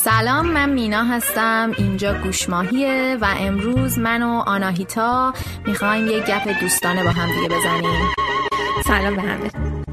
سلام، من مینا هستم، اینجا گوش ماهیه و امروز من و آناهیتا میخوایم یه گپ دوستانه با هم دیگه بزنیم. سلام به همه.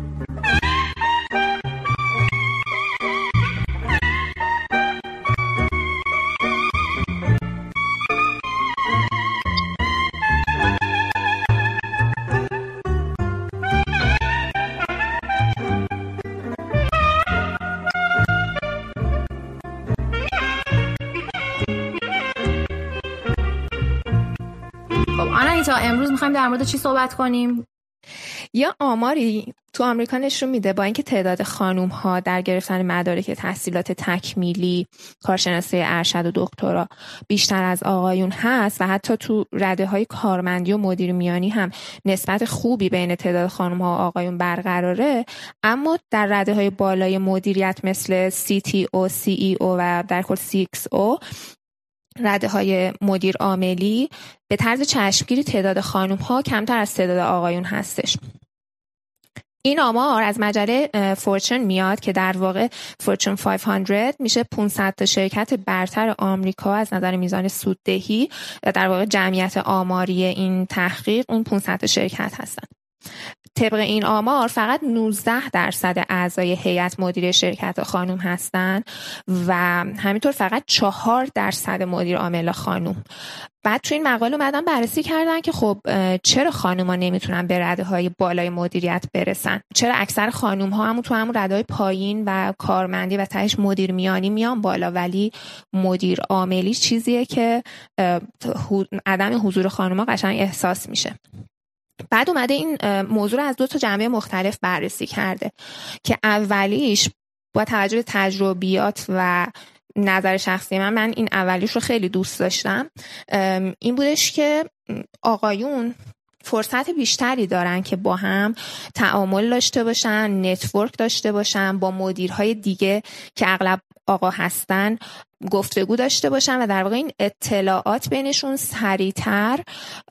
آناهیتا، امروز میخوایم در مورد چی صحبت کنیم؟ یا آماری تو آمریکا نشون میده با اینکه تعداد خانوم‌ها در گرفتن مدارک تحصیلات تکمیلی، کارشناسی ارشد و دکترا بیشتر از آقایون هست و حتی تو رده‌های کارمندی و مدیر میانی هم نسبت خوبی بین تعداد خانوم‌ها و آقایون برقراره، اما در رده‌های بالای مدیریت مثل CTO، CEO و در کل CXO، رده‌های مدیر عاملی، به طرز چشمگیری تعداد خانم‌ها کمتر از تعداد آقایون هستش. این آمار از مجله فورچون میاد که در واقع فورچون 500 میشه 500 تا شرکت برتر آمریکا از نظر میزان سوددهی و در واقع جمعیت آماری این تحقیق اون 500 تا شرکت هستن. طبق این آمار فقط 19% اعضای هیئت مدیره شرکت خانم هستن و همینطور فقط 4% مدیر عامل خانم. بعد تو این مقاله اومدن بررسی کردن که خب چرا خانم‌ها نمیتونن به رده‌های بالای مدیریت برسن؟ چرا اکثر خانم‌ها هم تو همون رده‌های پایین و کارمندی و تهش مدیر میانی میان بالا، ولی مدیر عاملی چیزیه که عدم حضور خانم‌ها قشنگ احساس میشه. بعد اومده این موضوع رو از 2 تا جنبه مختلف بررسی کرده که اولیش با توجه به تجربیات و نظر شخصی من این اولیش رو خیلی دوست داشتم، این بودش که آقایون فرصت بیشتری دارن که با هم تعامل داشته باشن، نتورک داشته باشن، با مدیرهای دیگه که اغلب آقا هستن گفتگو داشته باشن و در واقع این اطلاعات بینشون سریعتر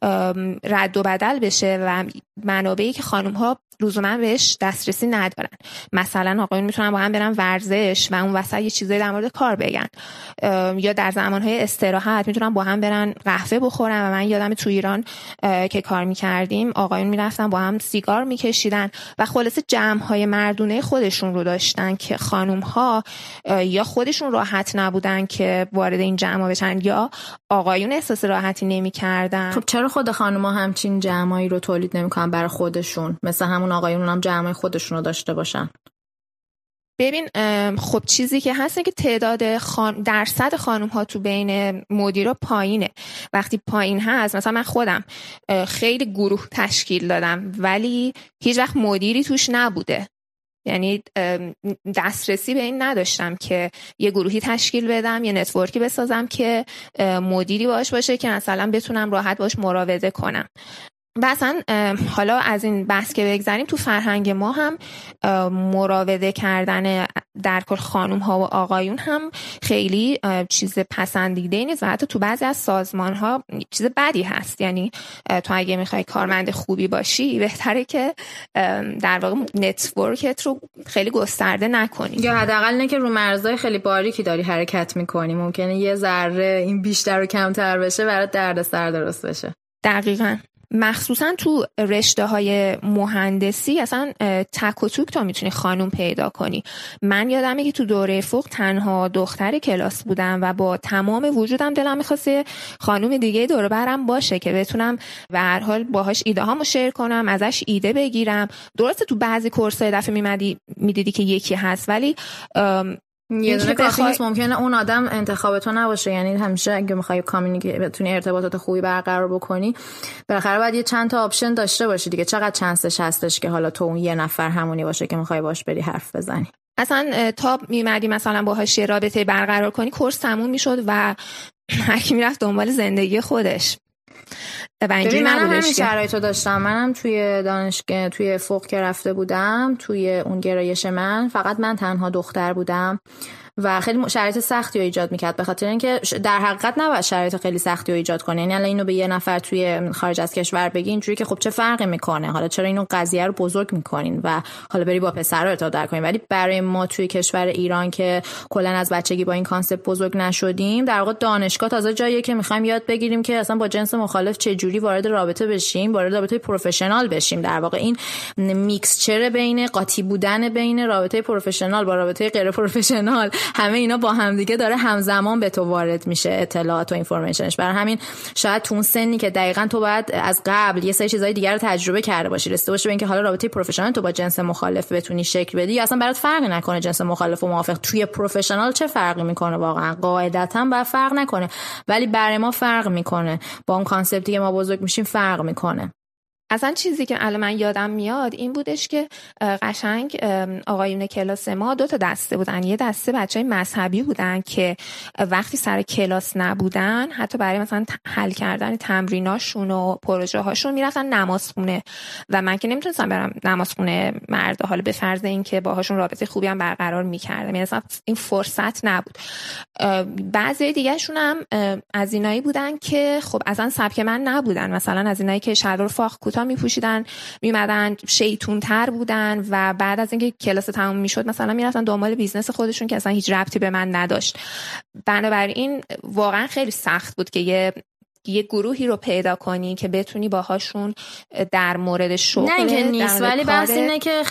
رد و بدل بشه و منابعی که خانم‌ها لزوما بهش دسترسی ندارن. مثلا آقایون میتونن با هم برن ورزش و اون وسط یه چیزایی در مورد کار بگن، یا در زمانهای استراحت میتونن با هم برن قهوه بخورن و من یادم تو ایران که کار میکردیم آقایون میرفتن با هم سیگار میکشیدن و خلاصه جمع‌های مردونه خودشون رو داشتن که خانم‌ها یا خودشون راحت نبودن که وارد این جمع‌ها بشن یا آقایون احساس راحتی نمی‌کردن. خب چرا خود خانم‌ها همچین جمعایی رو تولید نمی‌کنن برای خودشون، مثل همون آقایون هم جمعای خودشون رو داشته باشن؟ ببین خب چیزی که هست که تعداد درصد خانم‌ها تو بین مدیرا پایینه. وقتی پایین هست، مثلا من خودم خیلی گروه تشکیل دادم ولی هیچ وقت مدیری توش نبوده، یعنی دسترسی به این نداشتم که یه گروهی تشکیل بدم، یه نتورکی بسازم که مدیری باشه که مثلا بتونم راحت باش مراوده کنم. و اصلا حالا از این بحث که بگذاریم، تو فرهنگ ما هم مراوده کردن در کل خانم ها و آقایون هم خیلی چیز پسندیده نیست و حتی تو بعضی از سازمان ها چیز بدی هست. یعنی تو اگه میخوای کارمند خوبی باشی بهتره که در واقع نتورکت رو خیلی گسترده نکنی، یا حداقل اینه که رو مرزهای خیلی باریکی داری حرکت میکنی. ممکنه یه ذره این بیشتر و کمتر بشه برات دردسر درست بشه. دقیقاً. مخصوصا تو رشته های مهندسی اصلا تک و توک تا میتونی خانوم پیدا کنی. من یادمه که تو دوره فوق تنها دختر کلاس بودم و با تمام وجودم دلم می‌خواست خانوم دیگه دور برم باشه که بتونم به هر حال باهاش ایده هامو شیر کنم، ازش ایده بگیرم. درسته تو بعضی کورس‌های دفعه میدیدی که یکی هست، ولی یه دونه کافی نیست. ممکنه اون آدم انتخاب تو نباشه. یعنی همیشه اگه میخوای بتونی ارتباطات خوبی برقرار بکنی، بالاخره باید یه چند تا آپشن داشته باشی دیگه. چقدر چانسش هستش که حالا تو اون یه نفر همونی باشه که میخوای باش بری حرف بزنی. اصلا تا میمدی مثلا باهاش یه رابطه برقرار کنی، کورس تموم میشد و هر کی میرفت دنبال زندگی خودش. ببین منم همین شرایطو داشتم. منم توی دانشگاه توی فوق که رفته بودم، توی اون گرایش من فقط من تنها دختر بودم و خیلی شرایط سختی رو ایجاد میکرد، به خاطر اینکه در حقیقت نباید شرایط خیلی سختی رو ایجاد کنه. یعنی الان اینو به یه نفر توی خارج از کشور بگی اینجوری که خب چه فرقی میکنه، حالا چرا اینو قضیه رو بزرگ میکنین و حالا بری با پسر رو ارتباط در کنین. ولی برای ما توی کشور ایران که کلا از بچگی با این کانسپت بزرگ نشدیم، در واقع دانشگاه تازه جاییه که میخوایم یاد بگیریم که اصلا با جنس مخالف چه جوری وارد رابطه بشیم، وارد رابطه پروفشنال بشیم. در واقع این میکسچر بین قاطی بودن بین رابطه پروفشنال با رابطه غیر پروفشنال، همه اینا با همدیگه داره همزمان به تو وارد میشه اطلاعات و اینفورمیشنش. برای همین شاید تو اون سنی که دقیقاً تو باید از قبل یه سری چیزای دیگر رو تجربه کرده باشی، رسیده باشی به اینکه حالا رابطه پروفشنال تو با جنس مخالف بتونی شکل بدی، یا اصلا برات فرقی نکنه جنس مخالف و موافق توی پروفشنال چه فرقی میکنه. واقعا قاعدتاً با فرق نکنه، ولی برای ما فرق میکنه، با اون کانسپتی که ما بزرگ میشیم فرق میکنه. اصلا چیزی که الان من یادم میاد این بودش که قشنگ آقایون کلاس ما 2 تا دسته بودن. یه دسته بچهای مذهبی بودن که وقتی سر کلاس نبودن، حتی برای مثلا حل کردن تمریناشون و پروژه هاشون میرفتن نمازخونه و من که نمیتونستم برم نمازخونه مرد، حالا به فرض این که باهاشون رابطه خوبی هم برقرار میکردم، یعنی مثلا این فرصت نبود. بعضی دیگه شون هم از اینایی بودن که خب اصلا سبک من نبودن، مثلا از اینایی که شلوار فاخ میپوشیدن، میمدن شیطون تر بودن و بعد از اینکه کلاس تموم میشد مثلا میرفتن دنبال بیزنس خودشون که اصلا هیچ ربطی به من نداشت. بنابراین واقعا خیلی سخت بود که یه گروهی رو پیدا کنی که بتونی باهاشون در مورد شغل نه اینکه نیست، ولی بحث اینه که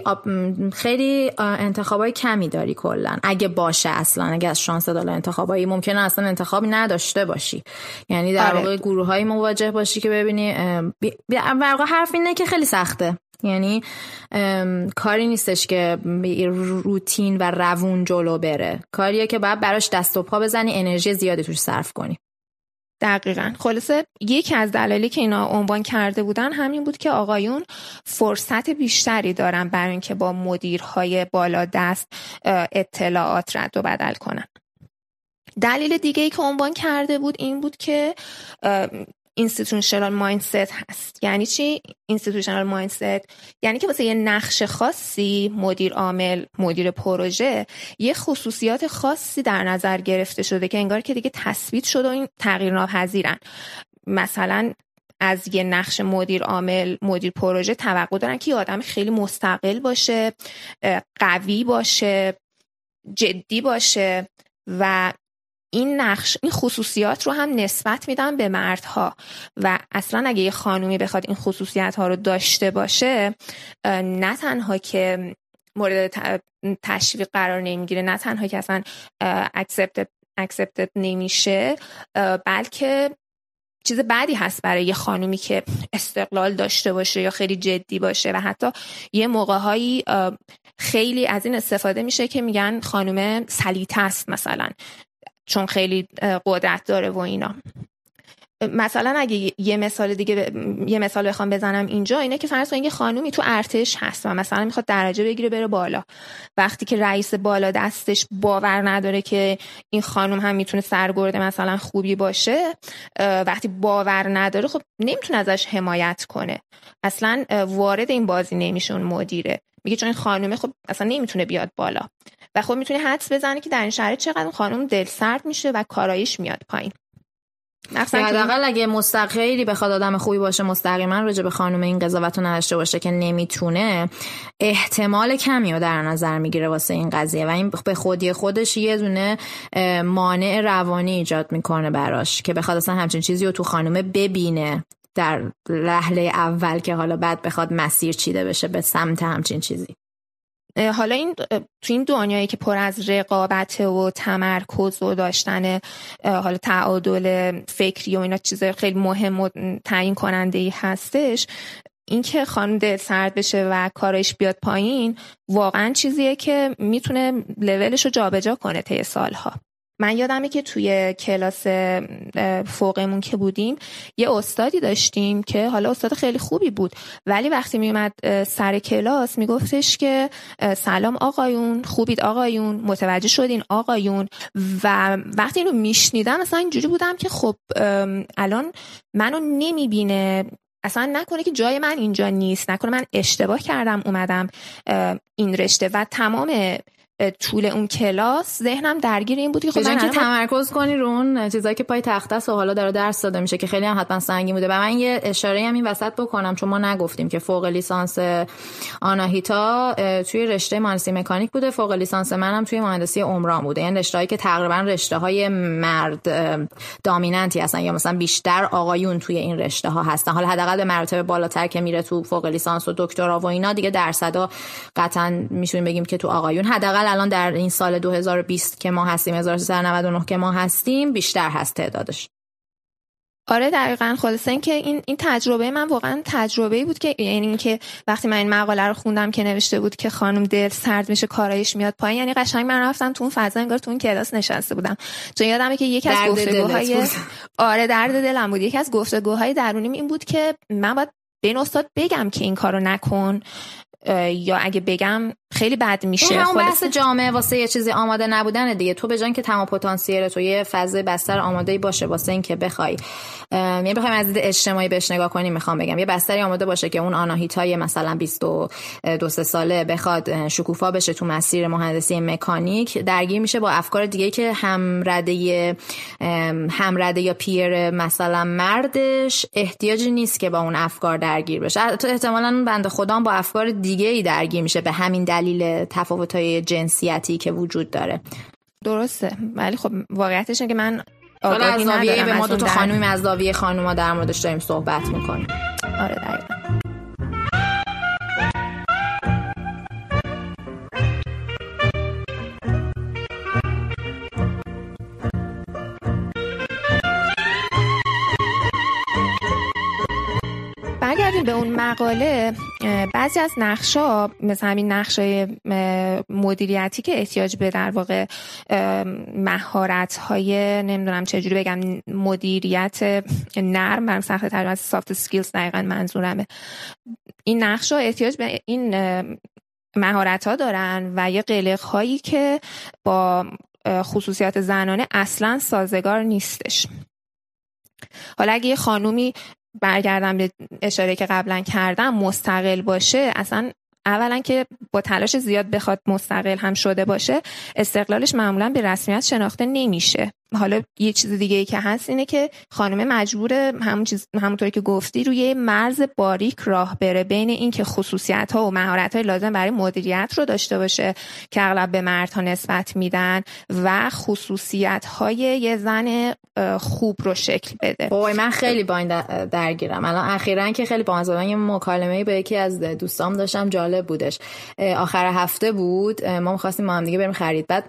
خیلی انتخابای کمی داری کلا، اگه باشه اصلا، اگه از شانس دالا انتخابایی ممکنه اصلا انتخابی نداشته باشی، یعنی در واقع گروهایی مواجه باشی که ببینی واقعا حرف اینه که خیلی سخته. یعنی کاری نیستش که روتین و روون جلو بره، کاریه که باید براش دست و پا بزنی، انرژی زیادی توش صرف کنی. دقیقاً. خلاصه یکی از دلایلی که اینا عنوان کرده بودن همین بود که آقایون فرصت بیشتری دارن برای اینکه با مدیرهای بالا دست اطلاعات رد و بدل کنن. دلیل دیگه‌ای که عنوان کرده بود این بود که institutional mindset هست. یعنی چی institutional mindset؟ یعنی که واسه یه نقش خاصی مدیر عامل، مدیر پروژه، یه خصوصیات خاصی در نظر گرفته شده که انگار که دیگه تثبیت شده و این تغییر ناپذیرن. مثلا از یه نقش مدیر عامل، مدیر پروژه توقع دارن که یه آدم خیلی مستقل باشه، قوی باشه، جدی باشه و این خصوصیات رو هم نسبت میدن به مردها و اصلا اگه یه خانومی بخواد این خصوصیات ها رو داشته باشه، نه تنها که مورد تشویق قرار نمیگیره، نه تنها که اصلا accepted نمیشه، بلکه چیز بدی هست برای یه خانومی که استقلال داشته باشه یا خیلی جدی باشه. و حتی یه موقع‌هایی خیلی از این استفاده میشه که میگن خانوم سلیطه است مثلا، چون خیلی قدرت داره و اینا. مثلا اگه یه مثال بخوام بزنم اینجا، اینه که فرض کنید یه خانومی تو ارتش هست و مثلا میخواد درجه بگیره بره بالا. وقتی که رئیس بالا دستش باور نداره که این خانوم هم میتونه سرگرد مثلا خوبی باشه، وقتی باور نداره خب نمیتونه ازش حمایت کنه، اصلا وارد این بازی نمیشه. اون مدیره میگه چون این خانومه خب اصلا نمیتونه بیاد بالا و خب میتونه حدس بزنه که در این شرایط چقدر اون خانوم دل سرد میشه و کارایش میاد پایین. حداقل اگه مستقلی بخواد آدم خوبی باشه، مستقیما راجع به خانم این قضاوت رو نداشته باشه که نمیتونه، احتمال کمی رو در نظر میگیره واسه این قضیه و این به خودی خودش یه دونه مانع روانی ایجاد میکنه براش که بخواد اصلا همچین چیزی رو تو خانومه ببینه در لحظه اول که حالا بعد بخواد مسیر چیده بشه به سمت همچین چیزی. حالا این تو این دنیایی که پر از رقابت و تمرکز و داشتن حالا تعادل فکری و اینا چیزای خیلی مهم و تعیین کننده‌ای هستش، این که خانم دل سرد بشه و کارش بیاد پایین واقعا چیزیه که میتونه لولش رو جابجا کنه طی سالها. من یادمه که توی کلاس فوقمون که بودیم یه استادی داشتیم که حالا استاد خیلی خوبی بود، ولی وقتی میومد سر کلاس میگفتش که سلام آقایون، خوبید آقایون، متوجه شدین آقایون. و وقتی اینو میشنیدم مثلا اینجوری بودم که خب الان منو نمیبینه، اصلا نکنه که جای من اینجا نیست، نکنه من اشتباه کردم اومدم این رشته و تمام طول اون کلاس ذهنم درگیر این بود که خب من که تمرکز کنی رو اون چیزایی که پای تخته است و حالا داره درس داده میشه که خیلی هم حتما سنگین بوده. و من یه اشاره هم این وسط بکنم چون ما نگفتیم که فوق لیسانس آناهیتا توی رشته مهندسی مکانیک بوده، فوق لیسانس منم توی مهندسی عمران بوده. یعنی رشته‌ای که تقریبا رشته‌های مرد دامیننتی هستن یا مثلا بیشتر آقایون توی این رشته ها هستن. حالا حداقل به مراتب بالاتر که میره تو فوق لیسانس و دکترا و اینا دیگه درصدا قطعا میشونیم بگیم که تو آقایون حداقل الان در این سال 2020 که ما هستیم 1399 که ما هستیم بیشتر هست تعدادش. آره دقیقاً. خلاصه این که این تجربه من واقعا تجربه‌ای بود که یعنی این که وقتی من این مقاله رو خوندم که نوشته بود که خانم دل سرد میشه کارایش میاد پایین، یعنی قشنگ من رفتم تو اون فضا انگار تو اون کلاس نشسته بودم. چون یادمه که یکی از گفتگوهای آره درد دلم بود، یکی از گفتگوهای درونیم این بود که من باید به این استاد بگم که این کارو نکن یا اگه بگم خیلی بد میشه. این همون بحث جامعه واسه یه چیزی آماده نبودن دیگه. تو به جای که تمام پتانسیل تو یه فضای بستر آماده‌ای باشه واسه این که بخوای یعنی بخوایم از دید اجتماعی بهش نگاه کنیم، میخوام بگم یه بستری آماده باشه که اون آناهیتای مثلا 22 ساله بخواد شکوفا بشه تو مسیر مهندسی مکانیک، درگیر میشه با افکار دیگه که همرده یا پیر مثلا مردش احتیاجی نیست که با اون افکار درگیر بشه. تو احتمالاً بنده خدا با افکار دیگه‌ای درگیر میشه به همین دلیل تفاوت‌های جنسیتی که وجود داره. درسته، ولی خب واقعیتش اینه که من حالا از زاویه به ما دو تا خانومی از زاویه خانوما در موردش داریم صحبت میکنیم. آره دقیقاً. برگردیم به اون مقاله. بعضی از نقشا مثل همین نقشای مدیریتی که احتیاج به در واقع مهارت‌های نمیدونم چجوری بگم مدیریت نرم برام سخت ترجمه از سافت اسکیلز دقیقاً منظورمه. این نقشا احتیاج به این مهارت‌ها دارن و یه قلق‌هایی که با خصوصیات زنانه اصلاً سازگار نیستش. حالا اگه یه خانومی برگردم به اشاره که قبلا کردم مستقل باشه، اصلا اولا که با تلاش زیاد بخواد مستقل هم شده باشه استقلالش معمولا به رسمیت شناخته نمیشه. حالا یه چیز دیگه ای که هست اینه که خانم مجبوره همونطوری که گفتی روی مرز باریک راه بره بین این که خصوصیت ها و مهارت های لازم برای مدیریت رو داشته باشه که اغلب به مردها نسبت میدن و خصوصیت های یه زن خوب رو شکل بده. وای من خیلی با این درگیرم. الان اخیراً که خیلی با یه مکالمه‌ای با یکی از دوستام داشتم، جالب بودش. آخر هفته بود، ما می‌خواستیم ما هم دیگه بریم خرید. بعد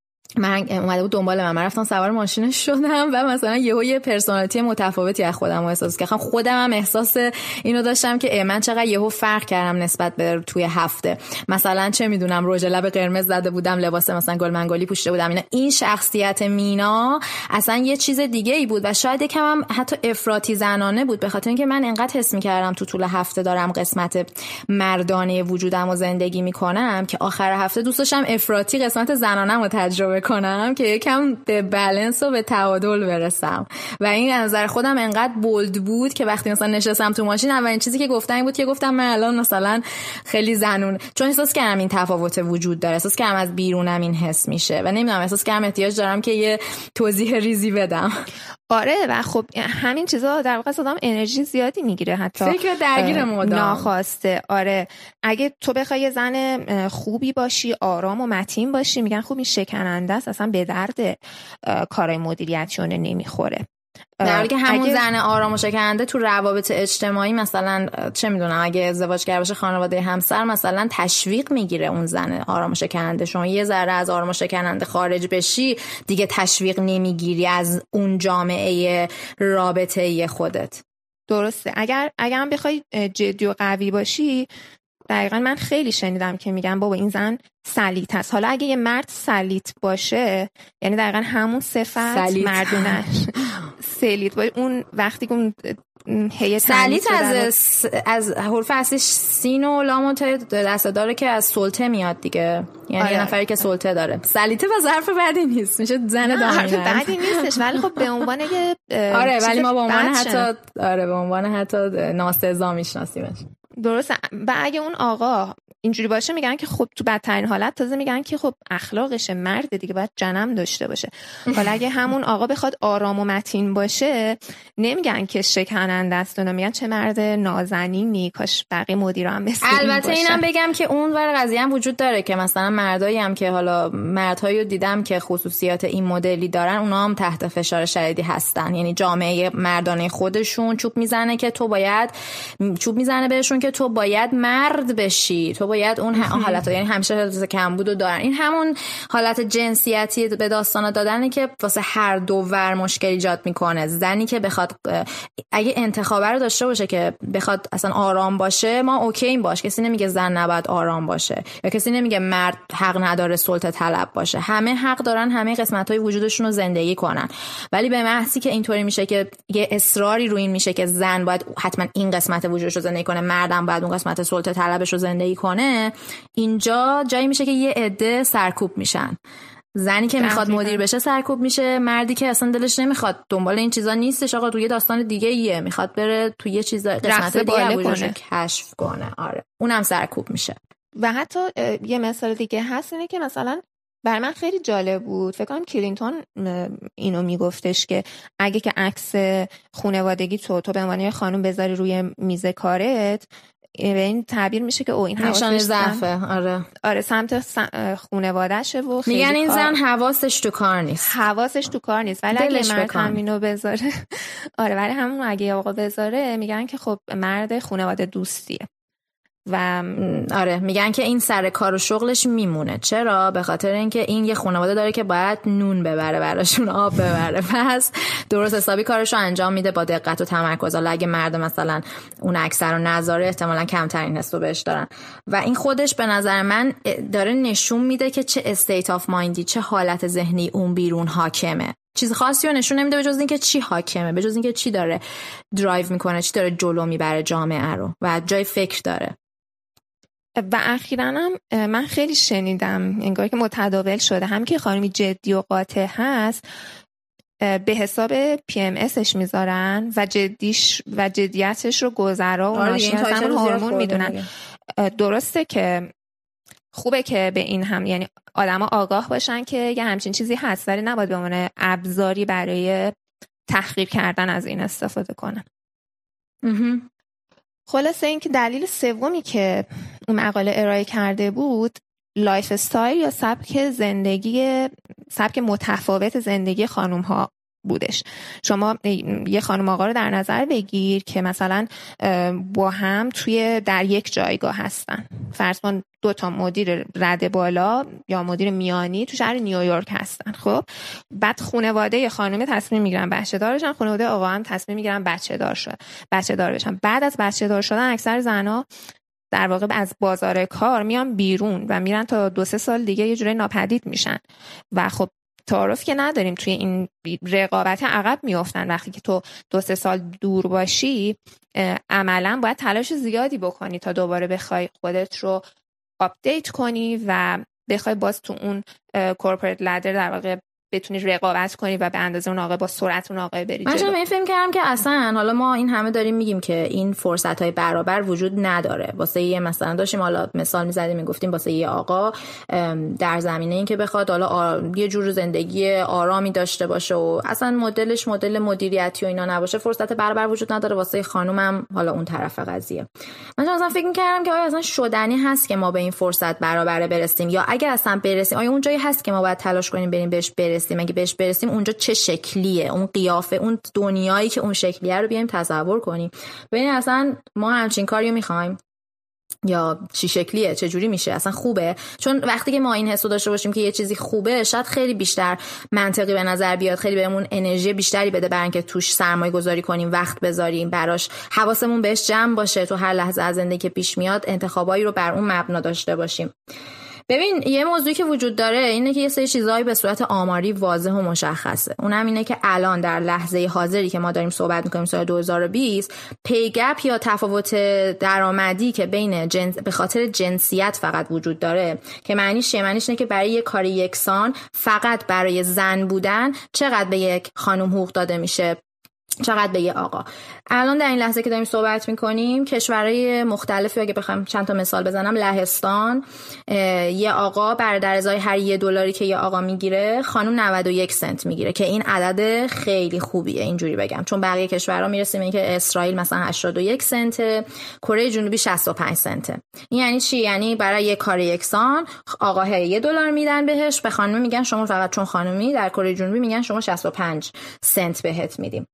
من اومده بود دنبال من رفتم سوار ماشینش شدم و مثلا یه پرسونالیتی متفاوتی از خودم رو احساس کردم. خودم هم احساس اینو داشتم که من چقدر یهو فرق کردم نسبت به توی هفته. مثلا چه میدونم رژ لب قرمز زده بودم، لباس مثلا گل منگولی پوشیده بودم. این شخصیت مینا اصلا یه چیز دیگه ای بود و شاید یکم هم حتی افراطی زنانه بود، به خاطر اینکه من انقدر حس می‌کردم تو طول هفته دارم قسمت مردانه وجودم رو زندگی می‌کنم که آخر هفته دوست داشتم افراطی قسمت زنانه‌م رو تجربه کنم که یکم به بالانس و به تعادل برسم. و این از نظر خودم انقدر بولد بود که وقتی مثلا نشستم تو ماشین اولین چیزی که گفتم این بود که گفتم من الان مثلا خیلی زنون، چون احساس کردم این تفاوت وجود داره، احساس کردم از بیرونم این حس میشه و نمیدونم احساس کردم احتیاج دارم که یه توضیح ریزی بدم. آره و خب همین چیزا در واقع آدم انرژی زیادی میگیره، حتی فکر درگیر مدام ناخواسته. آره اگه تو بخوای یه زن خوبی باشی، آرام و متین باشی، میگن خب این شکننده است، اصلا به درد کارهای مدیریتیونه نمیخوره. در حالی که همون زن آرام و شکننده تو روابط اجتماعی مثلا چه میدونم اگه ازدواج کرده باشه خانواده همسر مثلا تشویق میگیره اون زن آرام و شکننده. شما یه ذره از آرام و شکننده خارج بشی دیگه تشویق نمیگیری از اون جامعه رابطه‌ای خودت. درسته. اگر هم بخوای جدی و قوی باشی، دقیقا من خیلی شنیدم که میگن بابا این زن سلیط هست. حالا اگه یه مرد سلیط باشه یعنی دقیقا همون صفت مردونش سلیط باشه، اون وقتی که اون هی سلیط از حرف اصلیش سین و لام و ت دسته داره که از سلطه میاد دیگه، یعنی یه نفری که سلطه داره. سلیطه و ظرف بدی نیست، میشه زن دامیننت. حرف بدی نیستش ولی خب به عنوان یه آره ولی ما به عنوان حتی ناسزا میشناسیمش. درسته. و اگه اون آقا اینجوری باشه میگن که خب تو بدترین حالت تازه میگن که خب اخلاقشه، مرد دیگه باید جنم داشته باشه. حالا اگه همون آقا بخواد آرام و متین باشه نمیگن که شکننده است، میگن چه مرد نازنینی، کاش بقیه مدیرا هم مثل این البته باشه. اینم بگم که اون ور قضیه هم وجود داره که مثلا مردایی هم که حالا مردهایی رو دیدم که خصوصیات این مدلی دارن، اونا هم تحت فشار شدیدی هستن. یعنی جامعه مردانه خودشون چوب میزنه بهشون که تو باید مرد بشی، تو باید اون حالت، یعنی همیشه حالت کمبود رو دارن. این همون حالت جنسیتی به داستانا دادنه که واسه هر دو ور مشکل ایجاد میکنه. زنی که بخواد اگه انتخاب رو داشته باشه که بخواد اصلا آرام باشه، ما اوکی این باش، کسی نمیگه زن نباید آرام باشه یا کسی نمیگه مرد حق نداره سلطه طلب باشه. همه حق دارن همه قسمت‌های وجودشون رو زندگی کنن، ولی به محضی که اینطوری میشه که یه اصراری روی این میشه که زن باید حتما این قسمت وجودش رو زندگی کنه، مردم باید اون قسمت سلطه طلبش رو زندگی کنه، اینجا جایی میشه که یه عده سرکوب میشن. زنی که میخواد مدیر بشه سرکوب میشه، مردی که اصلا دلش نمیخواد دنبال این چیزا نیستش، آقا توی داستان دیگه ایه، میخواد بره توی یه چیز قسمت دیگه وجودش کشف کنه. آره اونم سرکوب میشه. و حتی یه مثال دیگه هست اینه که مثلا برای من خیلی جالب بود، فکر کنم کلینتون اینو میگفتش که اگه که عکس خانوادگی تو به عنوان یه خانم بذاری روی میز کارت، به این تعبیر میشه که این نشانه ضعفه. آره سمت خانواده‌شه و خیلی میگن این زن حواسش تو کار نیست، ولی اگه مرد همینو بذاره آره ولی همون اگه آقا بذاره میگن که خب مرد خانواده دوستیه. و آره میگن که این سر کار و شغلش میمونه. چرا؟ به خاطر اینکه این یه خانواده داره که باید نون ببره براشون، آب ببره، پس درست حسابی کارشو انجام میده با دقت و تمرکز. حالا اگه مرد مثلا اون اکثر رو نذاره احتمالاً کمترین حسو بهش دارن. و این خودش به نظر من داره نشون میده که چه استیت آف مایندی، چه حالت ذهنی اون بیرون حاکمه. چیز خاصی رو نشون نمیده به جز اینکه چی حاکمه، به جز اینکه چی داره درایو میکنه، چی داره جلو میبره جامعه رو و جای فکر داره. و اخیراً هم من خیلی شنیدم انگار که متداول شده، هم که خانمی جدی و قاطع هست به حساب PMSش میذارن و جدیتش رو گذرا و ناشی از همون هورمون میدونن. درسته که خوبه که به این هم یعنی آدما آگاه باشن که یه همچین چیزی هست، ولی نباید به عنوان ابزاری برای تحقیر کردن از این استفاده کنن. خلاصه این که دلیل سومی که اون مقاله ارائه کرده بود لایف استایل یا سبک متفاوت زندگی خانم ها بودش. شما یه خانم آقا رو در نظر بگیر که مثلا با هم در یک جایگاه هستن، فرض کن 2 مدیر رده بالا یا مدیر میانی تو شهر نیویورک هستن. خب بعد خانواده خانم تصمیم میگیرن بچه دار بشن، خانواده آقا هم تصمیم میگیرن بچه دار بشن. بعد از بچه دار شدن اکثر زنها در واقع از بازار کار میان بیرون و میرن تا 2-3 سال دیگه یه جوری ناپدید میشن و خب تعارف که نداریم توی این رقابت عقب میافتن. وقتی که تو 2-3 سال دور باشی عملاً باید تلاش زیادی بکنی تا دوباره بخوای خودت رو آپدیت کنی و بخوای باز تو اون کورپوریت لدر در واقع بتونی رقابت کنی و به اندازه اون آقا با سرعت اون آقا بری جلو. من چون فکر کردم که اصلا حالا ما این همه داریم میگیم که این فرصت‌های برابر وجود نداره واسه یه مثلا داشتیم حالا مثال می‌زدیم میگفتیم واسه یه آقا در زمینه این که بخواد حالا یه جور زندگی آرامی داشته باشه و اصلا مدلش مدل مدیریتی و اینا نباشه، فرصت برابر وجود نداره واسه خانومم حالا اون طرف قضیه. من اصلا فکر می‌کردم که آیا اصلا شدنی هست که ما به این فرصت برابر برسیم، یا اگه اصلا برسیم آیا اون جایی هست که ما باید تلاش کنیم بریم بهش برسیم؟ اگه بهش برسیم اونجا چه شکلیه اون قیافه، اون دنیایی که اون شکلیه رو بیایم تصور کنیم ببینیم اصلا ما همچین کاریو میخوایم یا چی شکلیه، چه جوری میشه، اصلا خوبه؟ چون وقتی که ما این حسو داشته باشیم که یه چیزی خوبه شاید خیلی بیشتر منطقی به نظر بیاد، خیلی بهمون انرژی بیشتری بده برای اینکه توش سرمایه گذاری کنیم، وقت بذاریم براش، حواسمون بهش جمع باشه، تو هر لحظه از زندگی که پیش میاد انتخابایی رو بر اون مبنا داشته باشیم. ببین یه موضوعی که وجود داره اینه که یه سری چیزایی به صورت آماری واضح و مشخصه. اونم اینه که الان در لحظه حاضری که ما داریم صحبت می‌کنیم سال 2020 پیگپ یا تفاوت درآمدی که بین به خاطر جنسیت فقط وجود داره که معنیش اینه که برای یک کار یکسان فقط برای زن بودن چقدر به یک خانم حقوق داده میشه چقدر به یه آقا. الان در این لحظه که داریم صحبت میکنیم کشورهای مختلفی اگه بخوام چند تا مثال بزنم، لهستان یه آقا در ازای هر $1 که یه آقا میگیره خانم 91 سنت میگیره که این عدد خیلی خوبیه اینجوری بگم، چون بقیه کشورها میرسیم اینکه اسرائیل مثلا 81 سنت، کره جنوبی 65 سنت. این یعنی چی؟ یعنی برای یه کار یکسان آقاها $1 میدن بهش، به خانم میگن شما فقط چون خانمی، در کره جنوبی میگن شما 65 سنت بهت میدیم.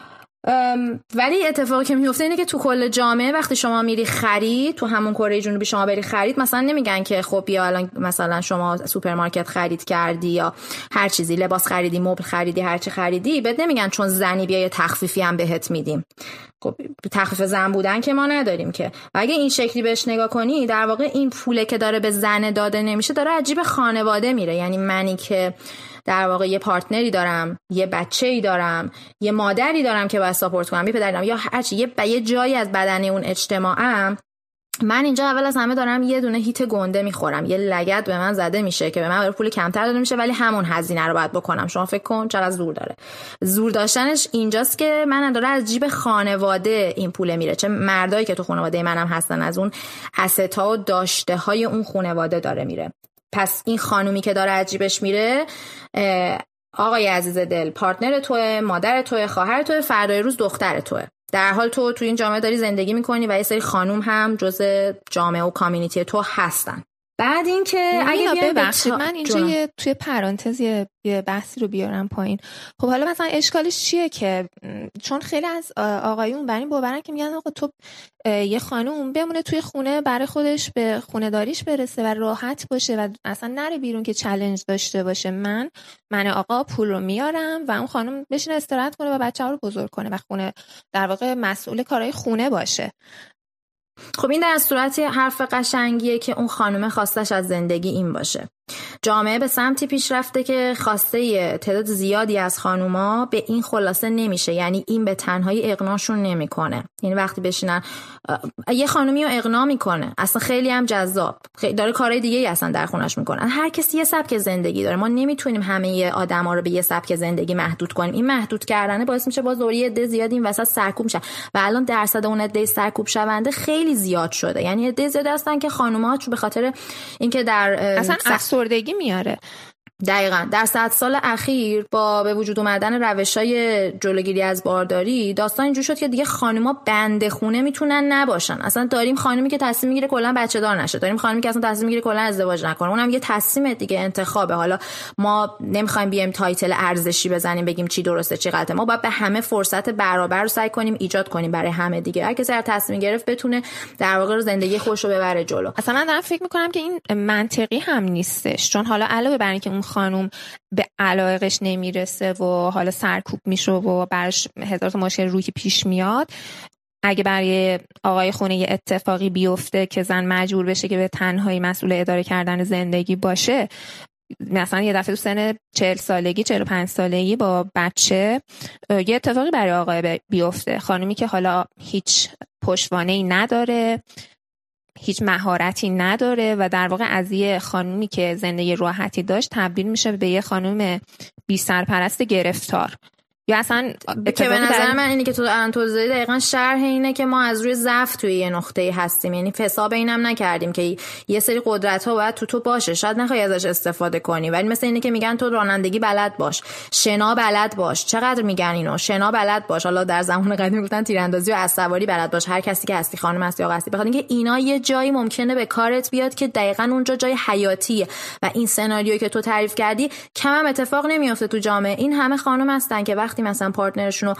ولی اتفاقی که میفته اینه که تو کل جامعه وقتی شما میری خرید تو همون کره جنوبی، شما بری خرید مثلا نمیگن که خب بیا الان مثلا شما سوپرمارکت خرید کردی یا هر چیزی، لباس خریدی، مبل خریدی، هر چی خریدی، بهت نمیگن چون زنی بیا یه تخفیفی هم بهت میدیم. خب تخفیف زن بودن که ما نداریم که. و اگه این شکلی بهش نگاه کنی در واقع این پوله که داره به زن داده نمیشه داره عجیب خانواده میره. یعنی منی که در واقع یه پارتنری دارم، یه بچه‌ای دارم، یه مادری دارم که باید ساپورت کنم، یه پدری دارم، یا هرچی یه جایی از بدن اون اجتماعم، من اینجا اول از همه دارم یه دونه هیت گنده میخورم، یه لگد به من زده میشه که به من پول کمتر داده میشه ولی همون هزینه رو باید بکنم. شما فکر کن چقدر زور داره. زور داشتنش اینجاست که من داره از جیب خانواده این پول میره، چه مردایی که تو خانواده منم هستن از اون استا و داشته های اون خانواده داره میره. پس این خانومی که داره از جیبش میره، آقای عزیز دل، پارتنر توئه، مادر توئه، خواهر توئه، فردای روز دختر توئه. در حال تو این جامعه داری زندگی میکنی و یه سری خانوم هم جزء جامعه و کامیونیتی تو هستن. بعد این که اگه ببخشید من اینجا توی پرانتز یه بحثی رو بیارم پایین. خب حالا مثلا اشکالش چیه که چون خیلی از آقایون بر این باورن که میگن آقا تو یه خانوم بمونه توی خونه برای خودش به خونه داریش برسه و راحت باشه و اصلا نره بیرون که چالش داشته باشه. من آقا پول رو میارم و اون خانم بشینه استراحت کنه و بچه‌ها رو بزرگ کنه و خونه در واقع مسئول کارهای خونه باشه. خب این در صورتی حرف قشنگیه که اون خانومه خواستش از زندگی این باشه. جامعه به سمتی پیش رفته که خواسته تعداد زیادی از خانوما به این خلاصه نمیشه، یعنی این به تنهایی اقناعشون نمیکنه. یعنی وقتی بشینن یه خانومی رو اقناع میکنه اصلا خیلی هم جذاب، داره کارهای دیگه اصلا در خونش میکنه. هر کسی یه سبک زندگی داره، ما نمیتونیم همه آدما رو به یه سبک زندگی محدود کنیم. این محدود کردن باعث میشه باز دوری عده زیادی این وسط سرکوب شه و الان درصد اون عده سرکوب شونده خیلی زیاد شده. یعنی عده زیاد هستن که خانوما به خاطر اینکه در اصلا افسردگی میاره. دقیقاً در 100 سال اخیر با به وجود اومدن روش‌های جلوگیری از بارداری داستان اینجوری شد که دیگه خانوما بنده خونه میتونن نباشن. اصلا داریم خانومی که تصمیم میگیره کلا بچه دار نشه، داریم خانومی که اصلا تصمیم میگیره کلا ازدواج نکنه. اونم یه تصمیم دیگه، انتخابه. حالا ما نمیخوایم بیایم تایتل ارزشی بزنیم بگیم چی درسته چی غلطه، ما باید به همه فرصت برابر رو سعی کنیم ایجاد کنیم برای همه دیگه. هر کسی هر تصمیم گرفت بتونه در واقع زندگی خودش رو ببره جلو. اصلا من دارم فکر میکنم که این منطقی هم نیستش، چون حالا علاوه بر اینکه اون خانم به علایقش نمیرسه و حالا سرکوب میشه و براش هزار تا مشکل روحی پیش میاد، اگه برای آقای خونه یه اتفاقی بیفته که زن مجبور بشه که به تنهایی مسئول اداره کردن زندگی باشه، مثلا یه دفعه تو سن 40 سالگی 45 سالگی با بچه یه اتفاقی برای آقای بیفته، خانمی که حالا هیچ پشتوانه‌ای نداره، هیچ مهارتی نداره و در واقع از یه خانومی که زندگی راحتی داشت تبدیل میشه به یه خانوم بی سرپرست گرفتار. یا اصلا که به نظر من اینی که تو الان توضیح دقیقاً شرح اینه که ما از روی ضعف توی یه نقطه‌ای هستیم. یعنی حساب اینم نکردیم که یه سری قدرت‌ها باید تو باشه، شاید نخوای ازش استفاده کنی، ولی مثلا اینه که میگن تو رانندگی بلد باش، شنا بلد باش. چقدر میگن اینو؟ شنا بلد باش. حالا در زمان قدیم گفتن تیراندازی و اسب‌سواری بلد باش. هر کسی که هستی، خانم هستی یا آقا هستی، بخاطر اینکه اینا یه جایی ممکنه به کارت بیاد که دقیقاً اونجا جای حیاتیه و این سناریویی که تو تعریف کردی کم هم اتفاق نمیافته تو جامعه. این همه خانم هستن که وقتی مثلا پارتنرشون رو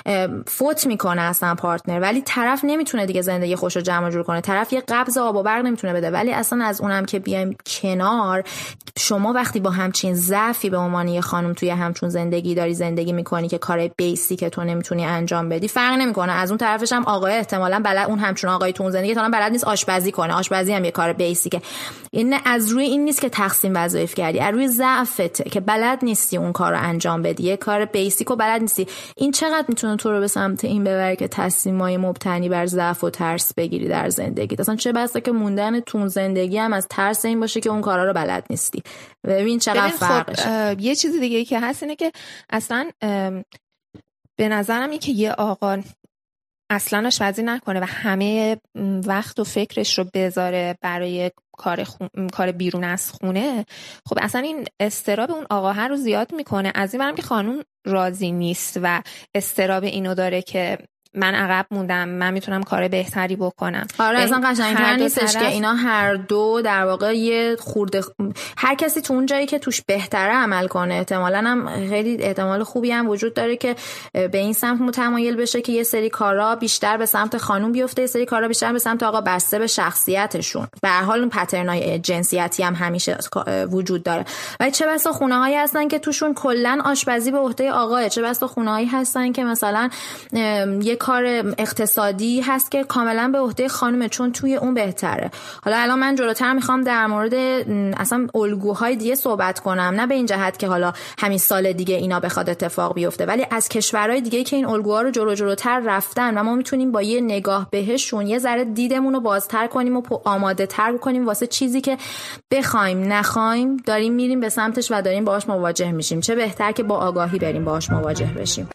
فوت میکنه اصلا پارتنر، ولی طرف نمیتونه دیگه زندگی خوشو جمع جور کنه، طرف یه قبض آب و برق نمیتونه بده، ولی اصلا از اونم که بیایم کنار، شما وقتی با همچین ضعفی به عنوان یه خانم توی همچون زندگی داری زندگی میکنی که کار بیسیک تو نمیتونی انجام بدی، فرق نمیکنه. از اون طرفش هم آقای احتمالاً بلد، اون همچون آقای تو اون زندگی تا بلد نیست آشپزی کنه، آشپزی هم یه کار بیسیکه. این از روی این نیست که تقسیم وظایف کردی، از روی ضعفته که بلد نیستی اون کارو انجام بدی، یه کار بیسیکو بلد نیستی. این چقدر میتونه تو رو به سمت این ببره که تصمیمای مبتنی بر ضعف و ترس بگیری در زندگی. اصلا چه بسا که موندن تو زندگی هم از ترس این باشه که اون کارا رو بلد نیستی. ببین چقدر فرقشه. یه چیز دیگه ای که هست اینه که اصلا به نظرم این که یه آقا اصلا آشپزی نکنه و همه وقت و فکرش رو بذاره برای کار بیرون از خونه، خب اصلا این استراب اون آقاها رو زیاد میکنه. از این برم که خانوم راضی نیست و استراب اینو داره که من عقب موندم، من میتونم کار بهتری بکنم. آره اصلا قشنگ‌تر نیستش که اینا هر دو در واقع یه خورده هر کسی تو اون جایی که توش بهتره عمل کنه. احتمالاً هم خیلی احتمال خوبی هم وجود داره که به این سمت متمایل بشه که یه سری کارا بیشتر به سمت خانوم بیفته، یه سری کارا بیشتر به سمت آقا، بسته به شخصیتشون. به هر حال اون پترنای جنسیتی هم همیشه وجود داره. ولی چه بسا خونه‌هایی هستن که توشون کلاً آشپزی به عهده آقاه، چه بسا خونه‌هایی هستن که مثلا یه کار اقتصادی هست که کاملا به عهده خانومه چون توی اون بهتره. حالا الان من جلوتر میخوام در مورد اصلا الگوهای دیگه صحبت کنم، نه به این جهت که حالا همین سال دیگه اینا بخواد اتفاق بیفته، ولی از کشورهای دیگه که این الگوها رو جلوتر رفتن و ما میتونیم با یه نگاه بهشون یه ذره دیدمون رو بازتر کنیم و آماده تر کنیم واسه چیزی که بخوایم نخوایم داریم میریم به سمتش و داریم باهاش مواجه میشیم. چه بهتر که با آگاهی بریم باهاش مواجه بشیم.